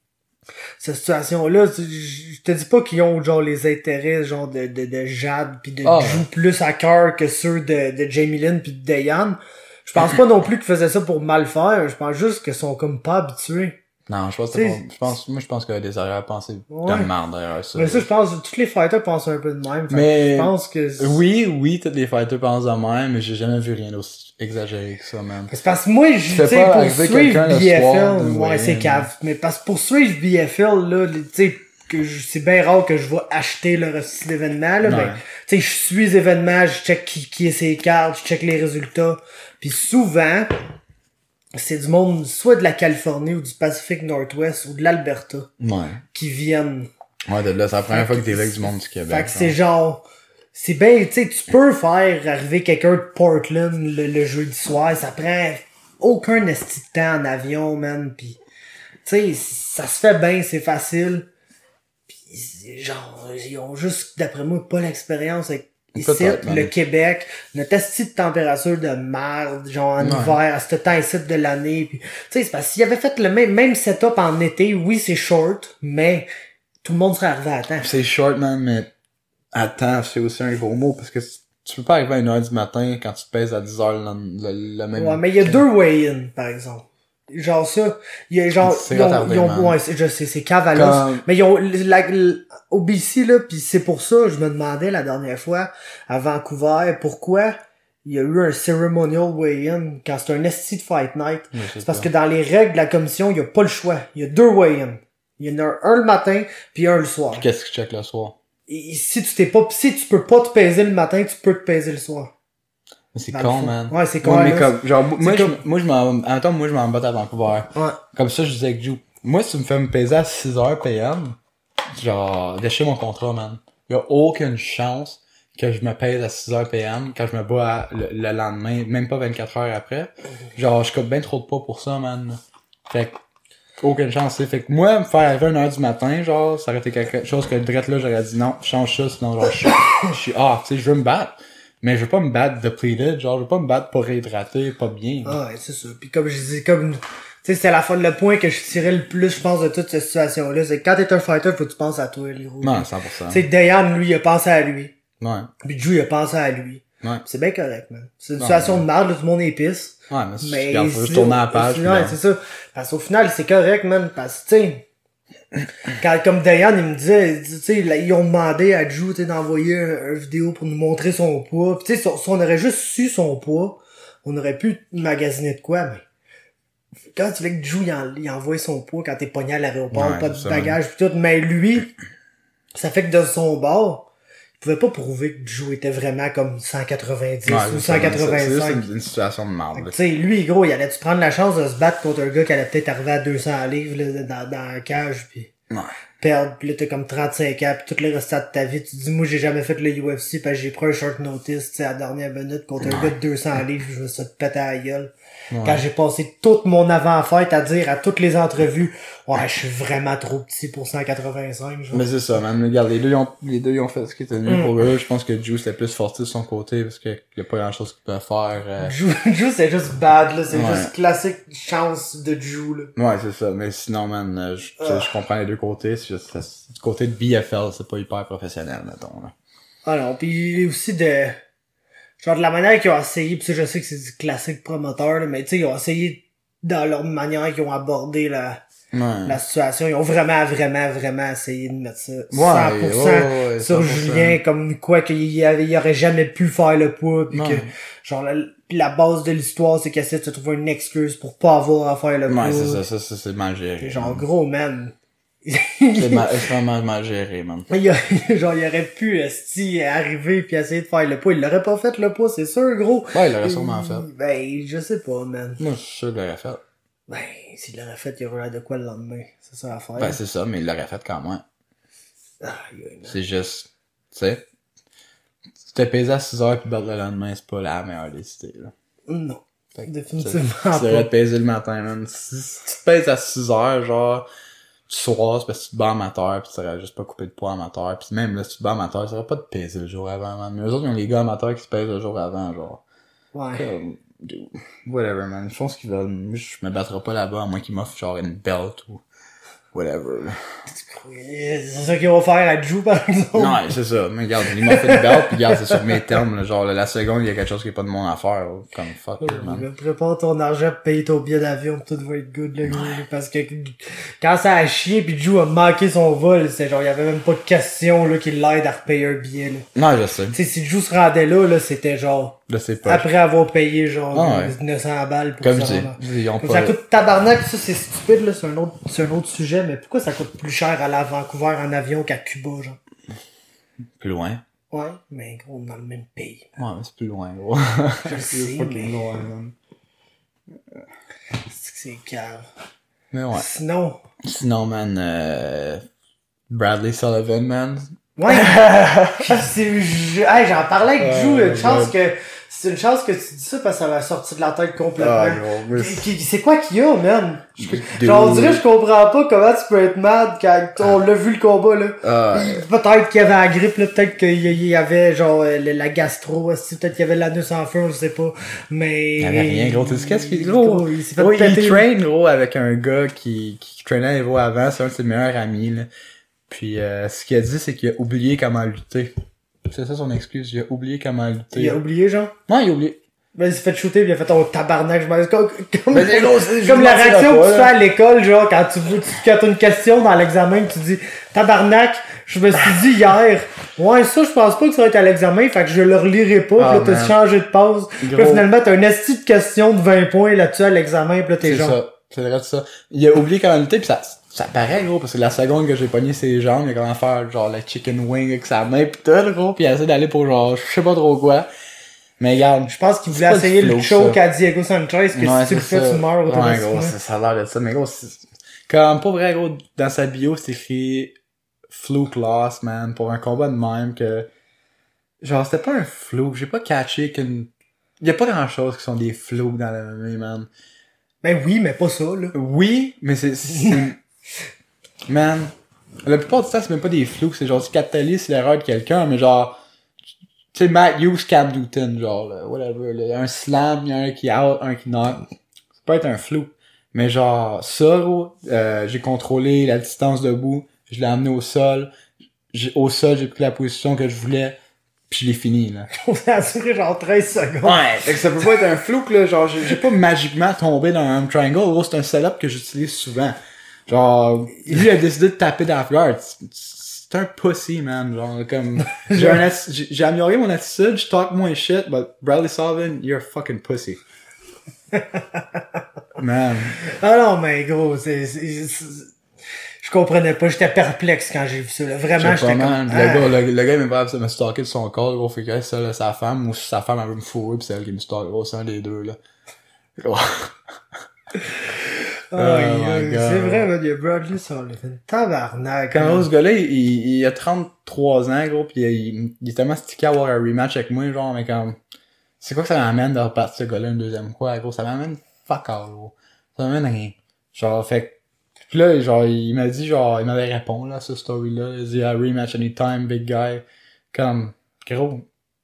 cette situation-là, je te dis pas qu'ils ont genre les intérêts genre de Jade pis de Joe plus à cœur que ceux de Jamie Lynn pis de Dayan. Je pense pas non plus qu'ils faisaient ça pour mal faire. Je pense juste qu'ils sont comme pas habitués. Non, je pense qu'il y a des arrière-pensées de merde derrière ça. Mais ça, je pense que tous les fighters pensent un peu de même. Mais, je pense que... Oui, tous les fighters pensent de même, mais j'ai jamais vu rien d'aussi exagéré que ça, man. C'est parce que moi, tu sais, pour suivre BFL, c'est cave. Mais parce que pour suivre BFL, là, tu sais, c'est bien rare que je vais acheter le reste de l'événement, là, ben, tu sais, je suis les événements, je check qui est ses cartes, je check les résultats. Puis souvent, c'est du monde soit de la Californie ou du Pacific Northwest ou de l'Alberta qui viennent. Ouais, de là, c'est la première fois que t'es avec du monde du Québec. Fait que c'est genre, c'est bien, tu sais, tu peux faire arriver quelqu'un de Portland le jeudi soir, ça prend aucun esti de temps en avion, man, pis, tu sais, ça se fait bien, c'est facile. Pis, genre, ils ont juste, d'après moi, pas l'expérience avec ici, le Québec, notre esti de température de merde, genre en hiver, à ce temps ici de l'année, pis, tu sais, c'est parce que s'il avait fait le même setup en été, oui, c'est short, mais tout le monde serait arrivé à temps. C'est short, man, mais attends, c'est aussi un gros mot, parce que tu peux pas arriver à 1h du matin quand tu te pèses à 10h le même... Ouais, mais il y a 2 weigh-in, par exemple. Genre ça, il y a genre, ils ont ouais, je sais, c'est cavalos, mais ils ont, au BC, là, pis c'est pour ça, je me demandais la dernière fois, à Vancouver, pourquoi il y a eu un ceremonial weigh-in quand c'est un esti de fight night. C'est parce que dans les règles de la commission, il y a pas le choix. Il y a 2 weigh-in. Il y en a un le matin, puis un le soir. Puis qu'est-ce que tu check le soir? Et si tu peux pas te peser le matin, tu peux te peser le soir. C'est con, man. Ouais, c'est con. Ouais, mais comme, genre, moi, je m'en batte à Vancouver. Ouais. Comme ça, je disais avec Jou. Moi, si tu me fais me peser à 6h PM, genre, déchirer mon contrat, man. Y a aucune chance que je me pèse à 6h PM quand je me bats le lendemain, même pas 24 heures après. Genre, je coupe bien trop de poids pour ça, man. Fait que, aucune chance, c'est. Fait que moi, me faire arriver à 1h du matin, genre, ça aurait été quelque chose que direct là, j'aurais dit non, change ça, sinon genre, je suis off, tu sais, je veux me battre. Mais je veux pas me battre depleted, genre, je veux pas me battre pas réhydraté, pas bien. Ah ouais, c'est ça. Puis comme je dis, comme, tu sais, c'est le point que je tirais le plus, je pense, de toute cette situation-là. C'est que quand t'es un fighter, faut que tu penses à toi, les gros. Non, 100%. Tu sais, Dayan, lui, il a pensé à lui. Ouais. Puis Drew, il a pensé à lui. Ouais. C'est bien correct, man. C'est une situation de merde, là, tout le monde est pisse. Ouais, mais regarde, faut juste tourner à la page. Ouais, c'est ça. Parce qu'au final, c'est correct, man. Parce que, tu sais, quand, comme Dayan, il me disait, tu sais, ils ont demandé à Drew, tu sais, d'envoyer une vidéo pour nous montrer son poids. Pis tu sais, si on aurait juste su son poids, on aurait pu magasiner de quoi, mais quand tu veux que Drew, il envoie son poids quand t'es pogné à l'aéroport, ouais, pas de bagages pis tout, mais lui, ça fait que de son bord, il pouvait pas prouver que Drew était vraiment comme 190 ou 185. C'est une situation de merde. Tu sais, lui, gros, il allait-tu prendre la chance de se battre contre un gars qui allait peut-être arriver à 200 livres là, dans la cage, pis perdre, pis là t'as comme 35 ans, pis tout le restant de ta vie, tu te dis, moi j'ai jamais fait le UFC parce que j'ai pris un short notice, tu sais, à la dernière minute contre un gars de 200 livres, je me suis fait péter à la gueule. Quand j'ai passé toute mon avant-fête à dire à toutes les entrevues, ouais, je suis vraiment trop petit pour 185, genre. Mais c'est ça, man. Regarde, les deux, ils ont fait ce qui était mieux pour eux. Je pense que Drew, c'était plus forti de son côté, parce qu'il y a pas grand chose qu'il peut faire. Drew, c'est juste bad, là. C'est juste classique chance de Drew, là. Ouais, c'est ça. Mais sinon, man, je comprends les deux côtés. C'est juste, du côté de BFL, c'est pas hyper professionnel, mettons, là. Ah non, pis aussi genre de la manière qu'ils ont essayé, pis ça, je sais que c'est du classique promoteur, là, mais tu sais, ils ont essayé dans leur manière qu'ils ont abordé la situation. Ils ont vraiment essayé de mettre ça 100% sur 100%. Julien, comme quoi qu'il aurait jamais pu faire le poids, pis que, genre, la base de l'histoire, c'est qu'il essaie de se trouver une excuse pour pas avoir à faire le poids. Ouais, c'est ça, c'est mal géré. Pis genre, gros, man. C'est vraiment mal géré, man. Genre, il aurait pu, arriver pis essayer de faire le poids. Il l'aurait pas fait, le poids, c'est sûr, gros. Ouais, il l'aurait sûrement fait. Ben, je sais pas, man. Moi, je suis sûr qu'il l'aurait fait. Ben, s'il l'aurait fait, il y aurait de quoi le lendemain. C'est ça à faire. Ben, c'est ça, mais il l'aurait fait quand même. C'est juste, tu sais, tu t'es pesé à 6h pis battre le lendemain, c'est pas la meilleure décision, là. Non. Définitivement pas. Tu devrais te peser le matin, man. Si tu te pèses à 6h, genre, tu soises parce que tu te bats amateur pis tu serais juste pas coupé de poids amateur pis même là si tu te bats amateur ça va pas te peser le jour avant, man. Mais eux autres ils ont les gars amateurs qui se pèsent le jour avant, genre. Ouais. Comme, whatever, man. Ils font ce qu'ils veulent. Moi, je me battrai pas là-bas à moins qu'ils m'offrent genre une belt ou whatever, là. C'est ça qu'ils vont faire à Drew, par exemple. Non, c'est ça. Mais regarde, ils m'ont fait une belt pis regarde, c'est sur mes termes, là. Genre, la seconde, il y a quelque chose qui est pas de mon affaire, là. Comme fuck, man. Prépare ton argent, paye ton billet d'avion, tout va être good, le gros. Parce que quand ça a chié pis Drew a manqué son vol, c'est genre, il y avait même pas de question, là, qu'il l'aide à repayer un billet, là. Non, je sais. Tu sais, si Drew se rendait là, c'était genre, là, c'est pas. Après avoir payé, genre, 900 balles pour comme ça. Ils ont pas... Ça coûte tabarnak, ça, c'est stupide, là, c'est un autre sujet, mais pourquoi ça coûte plus cher à aller à Vancouver en avion qu'à Cuba, genre? Plus loin. Ouais, mais gros, dans le même pays. Ouais, mais c'est plus loin, gros. Je sais, mais... loin, man. C'est cave. Mais ouais. Sinon, man, Bradley Sullivan, man. Ouais! J'en parlais avec Drew, une chance que c'est une chance que tu dis ça parce que ça m'a sorti de la tête complètement. Ah, gros, mais C'est quoi qu'il y a, man? Dude. Genre, on dirait, je comprends pas comment tu peux être mad quand on l'a vu le combat, là. Peut-être qu'il y avait la grippe, là. Peut-être qu'il y avait, genre, la gastro, peut-être qu'il y avait l'anus en feu, je sais pas. Mais... Il y avait rien, gros. Tu sais qu'est-ce qu'il est, gros? Il s'est fait Gros, péter. il traîne, gros, avec un gars qui traînait Evo avant. C'est un de ses meilleurs amis, là. Puis, ce qu'il a dit, c'est qu'il a oublié comment lutter. C'est ça son excuse. Il a oublié comment lutter. Il a oublié, genre? Non, il a oublié. Ben, il s'est fait shooter pis il a fait, oh, tabarnak, je m'en... Comme Comme la réaction que tu fais à l'école, genre, quand t'as une question dans l'examen, tu dis, tabarnak, je me suis dit hier, ouais, ça, je pense pas que ça va être à l'examen, fait que je le relirai pas, pis là, t'as changé de pause. Pis là, finalement, t'as une esti de question de 20 points là-dessus à l'examen, pis là, t'es genre. C'est ça. C'est vrai, ça. Il a oublié comment lutter pis ça paraît, gros, parce que la seconde que j'ai pogné ses jambes, il a commencé à faire, genre, la chicken wing avec sa main pis tout, gros, pis il a essayé d'aller pour, genre, je sais pas trop quoi. Mais regarde, je pense qu'il voulait essayer le choke à Diego Sanchez, que si tu le fais, tu meurs automatiquement. Ouais, gros, ça a l'air de ça, mais gros, comme, pas vrai, gros, dans sa bio, c'est écrit fluke loss, man, pour un combat de même que, genre, c'était pas un fluke, j'ai pas catché y a pas grand chose qui sont des flukes dans la MMA, man. Ben oui, mais pas ça, là. Oui, mais c'est man, la plupart du temps, c'est même pas des flukes, c'est genre, tu capitalises l'erreur de quelqu'un, mais genre, tu sais, Matt Hughes, Cam Newton, genre, là, whatever, là, un slam, y a un qui out, un qui knock. Ça peut être un flou. Mais genre, ça, gros, j'ai contrôlé la distance debout, je l'ai amené au sol, au sol, j'ai pris la position que je voulais, puis je l'ai fini, là. On a assuré genre 13 secondes. Ouais, fait que ça peut pas être un flou, là, genre, j'ai pas magiquement tombé dans un triangle, gros, c'est un setup que j'utilise souvent. Genre, lui a décidé de taper d'off-guard. C'est un pussy, man. Genre, comme, j'ai amélioré mon attitude, je talk moins shit, but Bradley Sullivan, you're a fucking pussy. Man. Ah non, mais gros, je comprenais pas, j'étais perplexe quand j'ai vu ça, là. Vraiment, j'étais comme... Le gars, il m'a pas me stalker de son corps, gros, fait que ça, là, sa femme, ou sa femme, elle veut me fourrer, pis c'est elle qui me stalk, gros, c'est un des deux, là. Oh c'est vrai, man, il y a Bradley Sullivan. Tabarnak. Quand ce gars-là, il a 33 ans, gros, pis il est tellement stické à avoir un rematch avec moi, genre, mais comme, c'est quoi que ça m'amène de repartir ce gars-là une deuxième fois, gros? Ça m'amène fuck all, gros. Ça m'amène rien. Genre, fait pis là, genre, il m'a dit, genre, il m'avait répondu, là, à ce story-là. Il dit, rematch anytime, big guy. Comme, gros,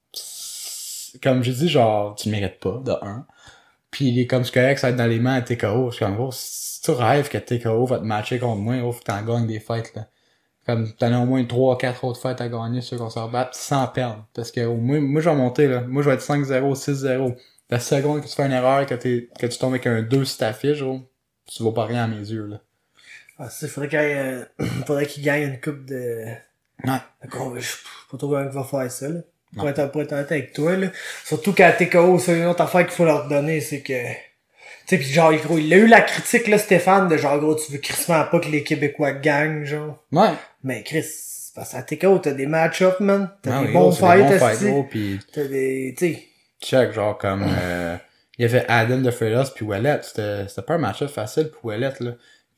comme j'ai dit, genre, tu le mérites pas, de un. Pis il est comme, c'est correct, ça va être dans les mains à TKO. Je suis comme, gros, si tu rêves que TKO va te matcher contre moi, gros, faut que t'en gagnes des fights, là. Comme, t'en as au moins 3-4 autres fights à gagner, ceux qu'on s'en bat, sans perdre. Parce que, moi, je vais monter, là. Moi, je vais être 5-0, 6-0. La seconde que tu fais une erreur, que tu tombes avec un 2 sur ta fiche, gros, tu vaux pas rien à mes yeux, là. Ah, c'est, faudrait qu'il gagne une coupe de... Ouais. Je sais pas trop comment il va faire ça, là. Pour être honnête avec toi, là. Surtout qu'à TKO, c'est une autre affaire qu'il faut leur donner, c'est que... Tu sais, pis genre, gros, il a eu la critique, là, Stéphane, de genre, gros, tu veux crissement pas que les Québécois gagnent, genre. Ouais. Mais Chris, parce qu'à TKO, t'as des match-ups, man. T'as des bons fights, gros, pis... T'as des, tu sais... Check, genre, comme, il y avait Adam de Freitas pis Ouellet. C'était pas un match-up facile pour Ouellet, là.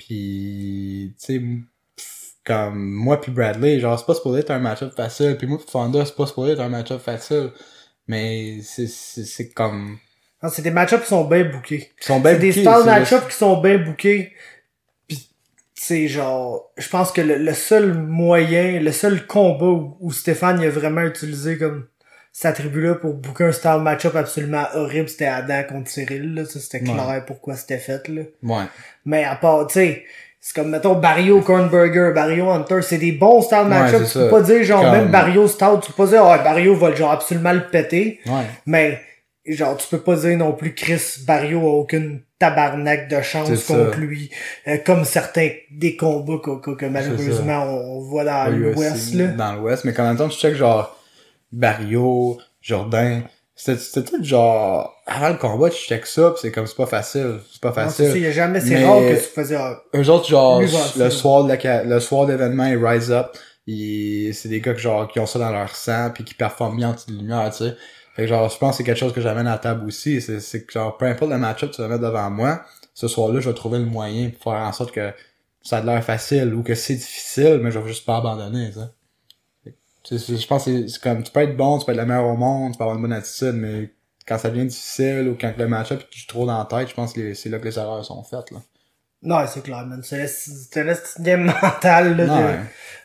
Pis, tu sais, comme, moi pis Bradley, genre, c'est pas supposé être un match-up facile. Pis moi pis Fonda, c'est pas supposé être un match-up facile. Mais, c'est comme... Non, c'est des match-ups qui sont bien bookés. C'est des styles match-ups qui sont bien bookés. Pis, c'est genre, je pense que le seul moyen, le seul combat où Stéphane il a vraiment utilisé comme cet attribut-là pour booker un style match-up absolument horrible, c'était Adam contre Cyril, là. Ça, c'était clair pourquoi c'était fait, là. Ouais. Mais à part, tu sais, c'est comme, mettons, Barrio Kornberger, Barrio Hunter, c'est des bons style match-up. Tu peux pas dire, genre, comme... même Barrio Stout, tu peux pas dire, Barrio va, genre, absolument le péter. Ouais. Mais, genre, tu peux pas dire non plus Chris Barrio a aucune tabarnak de chance contre lui. Comme certains des combats que malheureusement on voit dans l'Ouest, là. Dans l'Ouest, mais quand même temps, tu check, genre, Barrio, Jourdain, c'était tout genre, avant le combat, tu check ça, pis c'est comme, c'est pas facile. Non, y a jamais, c'est rare que tu faisais, eux autres, genre, le soir d'événement, ils rise up, c'est des gars qui ont ça dans leur sang, pis qui performent bien en petite lumière, tu sais. Fait que genre, je pense que c'est quelque chose que j'amène à la table aussi, c'est que genre, peu importe le match-up que tu vas mettre devant moi, ce soir-là, je vais trouver le moyen pour faire en sorte que ça a l'air facile, ou que c'est difficile, mais je vais juste pas abandonner, tu sais. Je pense que c'est comme, tu peux être bon, tu peux être le meilleur au monde, tu peux avoir une bonne attitude, mais quand ça devient difficile ou quand le match-up est trop dans la tête, je pense que c'est là que les erreurs sont faites, là. Non, c'est clair, man. C'est un game mental, là, Ouais.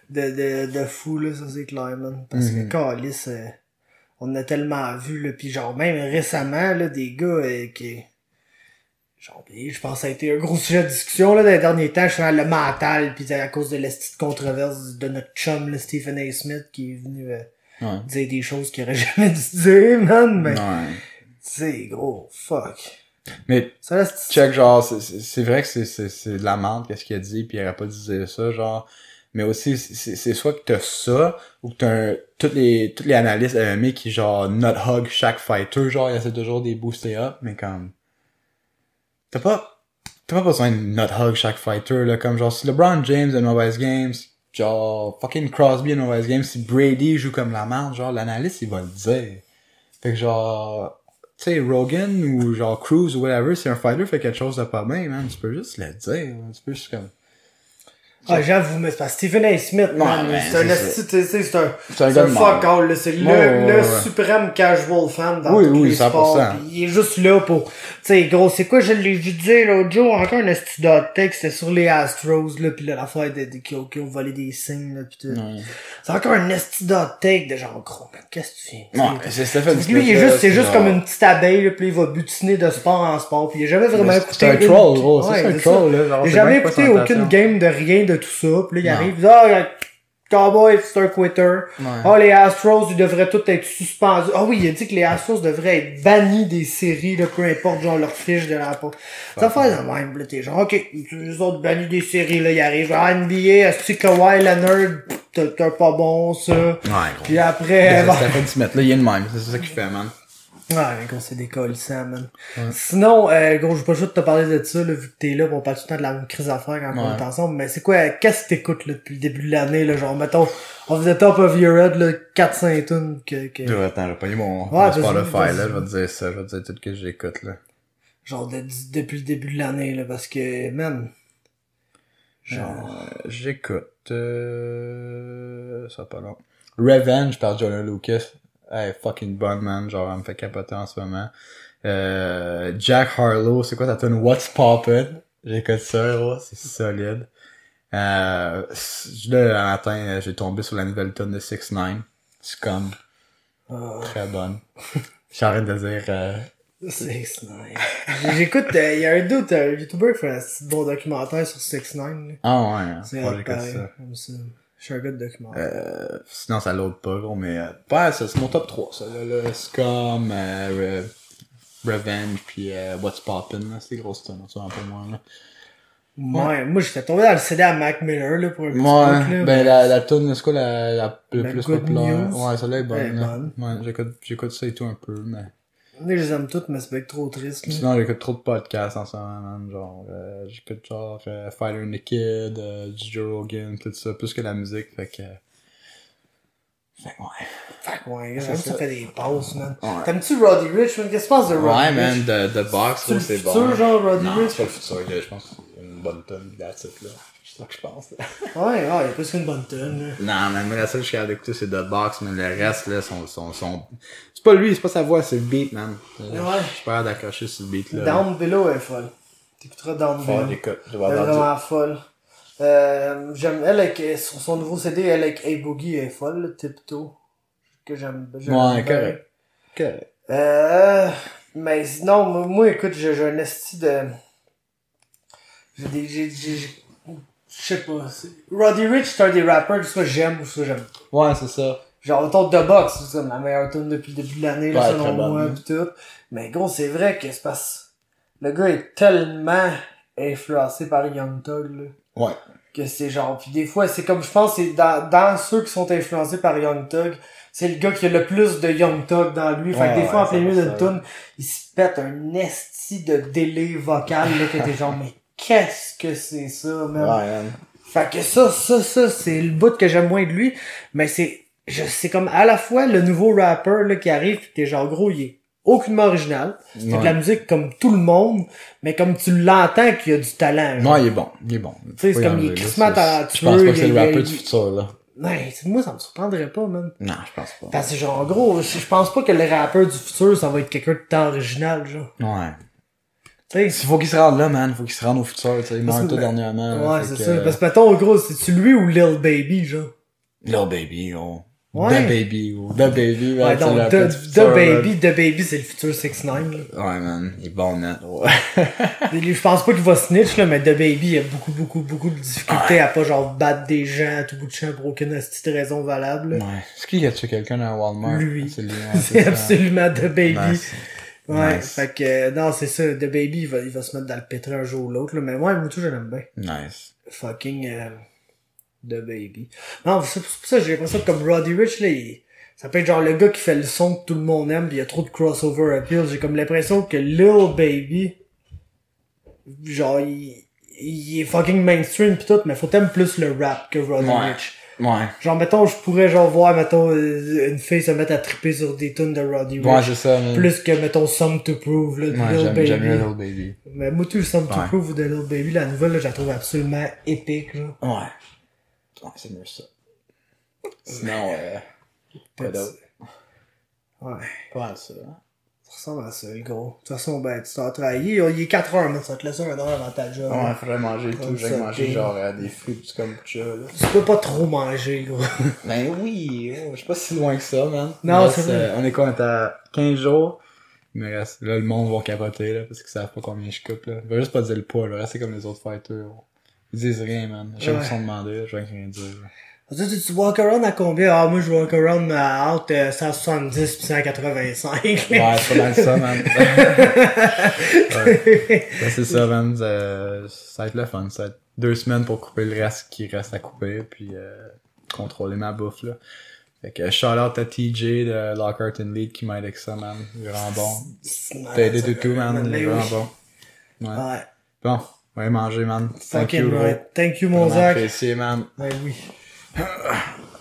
de fou, là, ça c'est clair, man. Parce que, câlisse, on a tellement vu, là, pis genre, même récemment, là, des gars, qui, genre, je pense que ça a été un gros sujet de discussion, là, dans les derniers temps, justement, le mental, pis à cause de la petite controverse de notre chum, là, Stephen A. Smith, qui est venu, dire des choses qu'il aurait jamais dû dire, man, mais, Ouais. c'est gros, fuck. Mais, Ça là, check, genre, c'est vrai que c'est de la merde, qu'est-ce qu'il a dit, pis il aurait pas dû dire ça, genre. Mais aussi, c'est soit que t'as ça, ou que t'as toutes les analystes MMA qui, genre, not hug chaque fighter, genre, ils essaient toujours des booster up, mais comme, t'as pas besoin de not hug chaque fighter, là, comme, genre, si LeBron James a une mauvaise game, genre, fucking Crosby a une mauvaise game, si Brady joue comme la merde, genre, l'analyste, il va le dire. Fait que, genre, tu sais, Rogan ou genre Cruz ou whatever, si un fighter fait quelque chose de pas bien, man, tu peux juste le dire, man. Tu peux juste comme... Ah, j'avoue, mais c'est parce que Stephen A. Smith, man, ben, c'est un c'est esti, tu sais, c'est un gars de fuck merde. all, là, c'est Ouais, le ouais. suprême casual fan dans Oui, tous oui, les 100%. sports, pis il est juste là pour, tu sais, gros, c'est quoi, je l'ai vu dire l'autre jour, encore un esti hot take, c'était sur les Astros, là, pis là, l'affaire qui ont volé des signes, là, pis tout. Ouais. C'est encore un esti hot take de genre, gros, man, qu'est-ce que tu fais? Ouais, c'est Stephen Parce que lui, Smith, il est là, c'est juste genre- comme une petite abeille, là, pis il va butiner de sport en sport, pis il a jamais vraiment écouté. C'est un une- troll, gros, Ouais, c'est un c'est troll, ça. là, genre, Il a c'est jamais même pas écouté son aucune intention. game de rien de tout ça. Puis là, il Non. arrive, il dit, ah, Cowboy, c'est un quitter. Ouais. Ah, les Astros, ils devraient tous être suspendus. Ah oui, il a dit que les Astros devraient être bannis des séries, là, peu importe, genre, leur fiche de la porte. Ça fait de même, là, t'es genre, ok, les autres bannis des séries, là, ils arrivent, ah, NBA, est-ce que Kawhi Leonard, t'es pas bon, ça. Ouais, gros. Puis après, bon. Stephen Smith, là, il est de même, c'est ça qu'il fait, man. Ouais, gros, c'est décollissant, man. Sinon, gros, j'ai pas le choix de te parler de ça, là, vu que t'es là, on parle tout le temps de la même crise à faire quand on est ensemble, mais c'est quoi, qu'est-ce que t'écoutes, là, depuis le début de l'année, là, genre, mettons, on faisait top of your head, là, 4-5 tunes que... Attends, j'ai pas eu mon Ouais, Spotify, vas-y. là, je vais te dire ça, je vais te dire tout ce que j'écoute, là. Genre, depuis le début de l'année, là, parce que, man, genre... J'écoute, ça va pas long. Revenge par Jonah Lucas. Hey, fucking bonne, man. Genre, elle me fait capoter en ce moment. Jack Harlow, c'est quoi ta tune? What's Poppin'? J'écoute ça, gros. C'est solide. Là, un matin, j'ai tombé sur la nouvelle tune de 6ix9ine. C'est comme, très bonne. J'arrête de dire, C'est nice. J'écoute, il y a un doute, un YouTuber qui fait un petit bon documentaire sur 6ix9ine, là. ah ouais, C'est faut que hot, j'écoute pareil, ça. comme ça. Je suis un gars de documentaire. Sinon, ça load pas, gros, mais, ouais, ça, c'est mon top 3, ça, là, Scum, Revenge, puis, What's Poppin', là, c'est des grosses tonnes, tu vois, pour moi, là. Ouais, moi, j'étais tombé dans le CD à Mac Miller, là, pour un petit bout, Ouais, là. ben, la tune, c'est quoi, le plus Good populaire? News. Ouais, celle-là est bonne, Elle est là. bonne. Ouais, j'écoute ça et tout un peu, mais. Je les aime toutes, mais c'est bien que trop triste, là. Sinon, j'écoute trop de podcasts en ce moment, man. Genre, j'écoute genre Fighter and the Kid, du Joe Rogan, tout ça, plus que la musique, fait que... Fait que ouais. Fait que ouais, ça ça. fait des passes, man. Ouais. T'aimes-tu Roddy Rich, man? Qu'est-ce que tu penses de Roddy Ouais, Rich? man, de box, C'est le c'est futur, bon. genre, Roddy Non, Rich? c'est pas le futur, là, je pense que c'est une bonne tonne, that's it, là. C'est ça que je pense, là. Ouais, ouais, il y a plus qu'une bonne tonne, là. Non, mais moi, la seule que je suis capable d'écouter, c'est The Box, mais le reste, là, c'est pas lui, c'est pas sa voix, c'est le beat, man. Ouais. Je suis pas capable d'accrocher sur ce beat-là. Down Below est folle. T'écouteras Down Faut Below. j'écoute, je Elle vais est avoir vraiment folle. J'aime, elle, sur son nouveau CD, elle avec A Boogie est folle, là, Tiptoe. Que j'aime bien. Ouais, correct. Correct. Mais sinon, moi, écoute, j'ai un esti de... Je sais pas. Roddy Ricch, c'est un des rappers, soit j'aime ou soit j'aime. Ouais, c'est ça. Genre, autour de Box, c'est comme la meilleure tune depuis le début de l'année, là, Ouais, selon très bonne, moi, hein. pis tout. Mais gros, c'est vrai que c'est parce le gars est tellement influencé par Young Thug, là. Ouais. Que c'est genre, pis des fois, c'est comme, je pense, c'est dans ceux qui sont influencés par Young Thug, c'est le gars qui a le plus de Young Thug dans lui. Fait que des fois, en plein milieu d'une tune, il se pète un esti de délai vocal, là, que t'es genre, mais qu'est-ce que c'est ça, man? Ouais, man. Fait que ça, c'est le bout que j'aime moins de lui, mais c'est comme à la fois le nouveau rapper, là, qui arrive, pis t'es genre, gros, il est aucunement original. C'est de la musique comme tout le monde, mais comme tu l'entends qu'il y a du talent. genre. Non, il est bon. Il est bon. Tu sais, c'est Faut y comme il est enlever, là, crissement c'est- talentueux. Je pense pas que c'est il- le rappeur il- du futur, là. Ouais, moi, ça me surprendrait pas, man. Non, je pense pas. Parce que, genre, en gros, je pense pas que le rappeur du futur, ça va être quelqu'un de tant original, genre. Ouais. Tu sais. Il faut qu'il se rende là, man. Faut qu'il se rende au futur, tu sais. Il meurt tout dernièrement. Ouais, c'est ça. Parce que, mettons, en gros, c'est-tu lui ou Lil Baby, genre? Lil Baby, oh. Ouais. The Baby, ou The Baby, ouais, donc, The Baby, c'est le futur 6ix9ine, là. Ouais, man. Il est bon net, ouais. Je pense pas qu'il va snitch, là, mais The Baby, il a beaucoup de difficultés à pas, genre, battre des gens à tout bout de champ pour aucune petite raison valable, là. Ouais. Est-ce qu'il y a tué quelqu'un dans Walmart? Lui. C'est lui, c'est absolument The Baby. Nice. Ouais, Nice. fait que, non, c'est ça, The Baby, il va se mettre dans le pétrin un jour ou l'autre, là, mais moi, Moutou, je l'aime bien. Nice. Fucking, The Baby. Non, c'est pour ça que j'ai l'impression que comme Roddy Ricch, là, ça peut être genre le gars qui fait le son que tout le monde aime pis il y a trop de crossover appeal. J'ai comme l'impression que Lil Baby, genre, il est fucking mainstream pis tout, mais faut t'aimer plus le rap que Roddy Ricch. Ouais. Genre, mettons, je pourrais genre voir, mettons, une fille se mettre à triper sur des tunes de Roddy Ricch. Ouais, c'est ça, mais... Plus que, mettons, Some to Prove, là, de Lil Baby. J'aime Lil Baby. Mais moi, tout Some to Prove de Lil Baby, la nouvelle, là, je la trouve absolument épique, là. Ouais. Ouais, c'est mieux ça. Sinon, pas d'autre. Ouais. Pas mal ça. Ça ressemble à ça, le gros. De toute façon, ben, tu t'en travailler. Il est 4 heures, mais ça va te laisser 1 heure avant ta job. Ouais, faudrait manger et tout. J'ai mangé genre des fruits du kombucha, là. Tu peux pas trop manger, gros. Ben oui, je suis pas si loin que ça, man. Non, c'est vrai. On est quoi, on est à 15 jours. Mais reste, là, le monde va capoter, là, parce qu'ils savent pas combien je coupe, là. Il va juste pas dire le poids, là. Rester comme les autres fighters. Ils disent rien, man. Chaque fois qu'ils sont demandés, là, je vais rien dire, là. Tu walk around à combien? Ah, moi, je walk around à out 170 pis 185. Ouais, c'est pas mal ça, man. Ouais. Ben, c'est ça, man. Ça va être le fun. Ça va être 2 semaines pour couper le reste qui reste à couper, puis contrôler ma bouffe, là. Fait que shout out à TJ de Lockhart and Lead qui m'aide avec ça, man. Il est vraiment bon. T'as aidé du tout, man. Il est vraiment bon. Ouais. Bon, on va aller manger, man. Thank you, right. Thank you, mon Zach. Apprécié, man. Ouais, oui.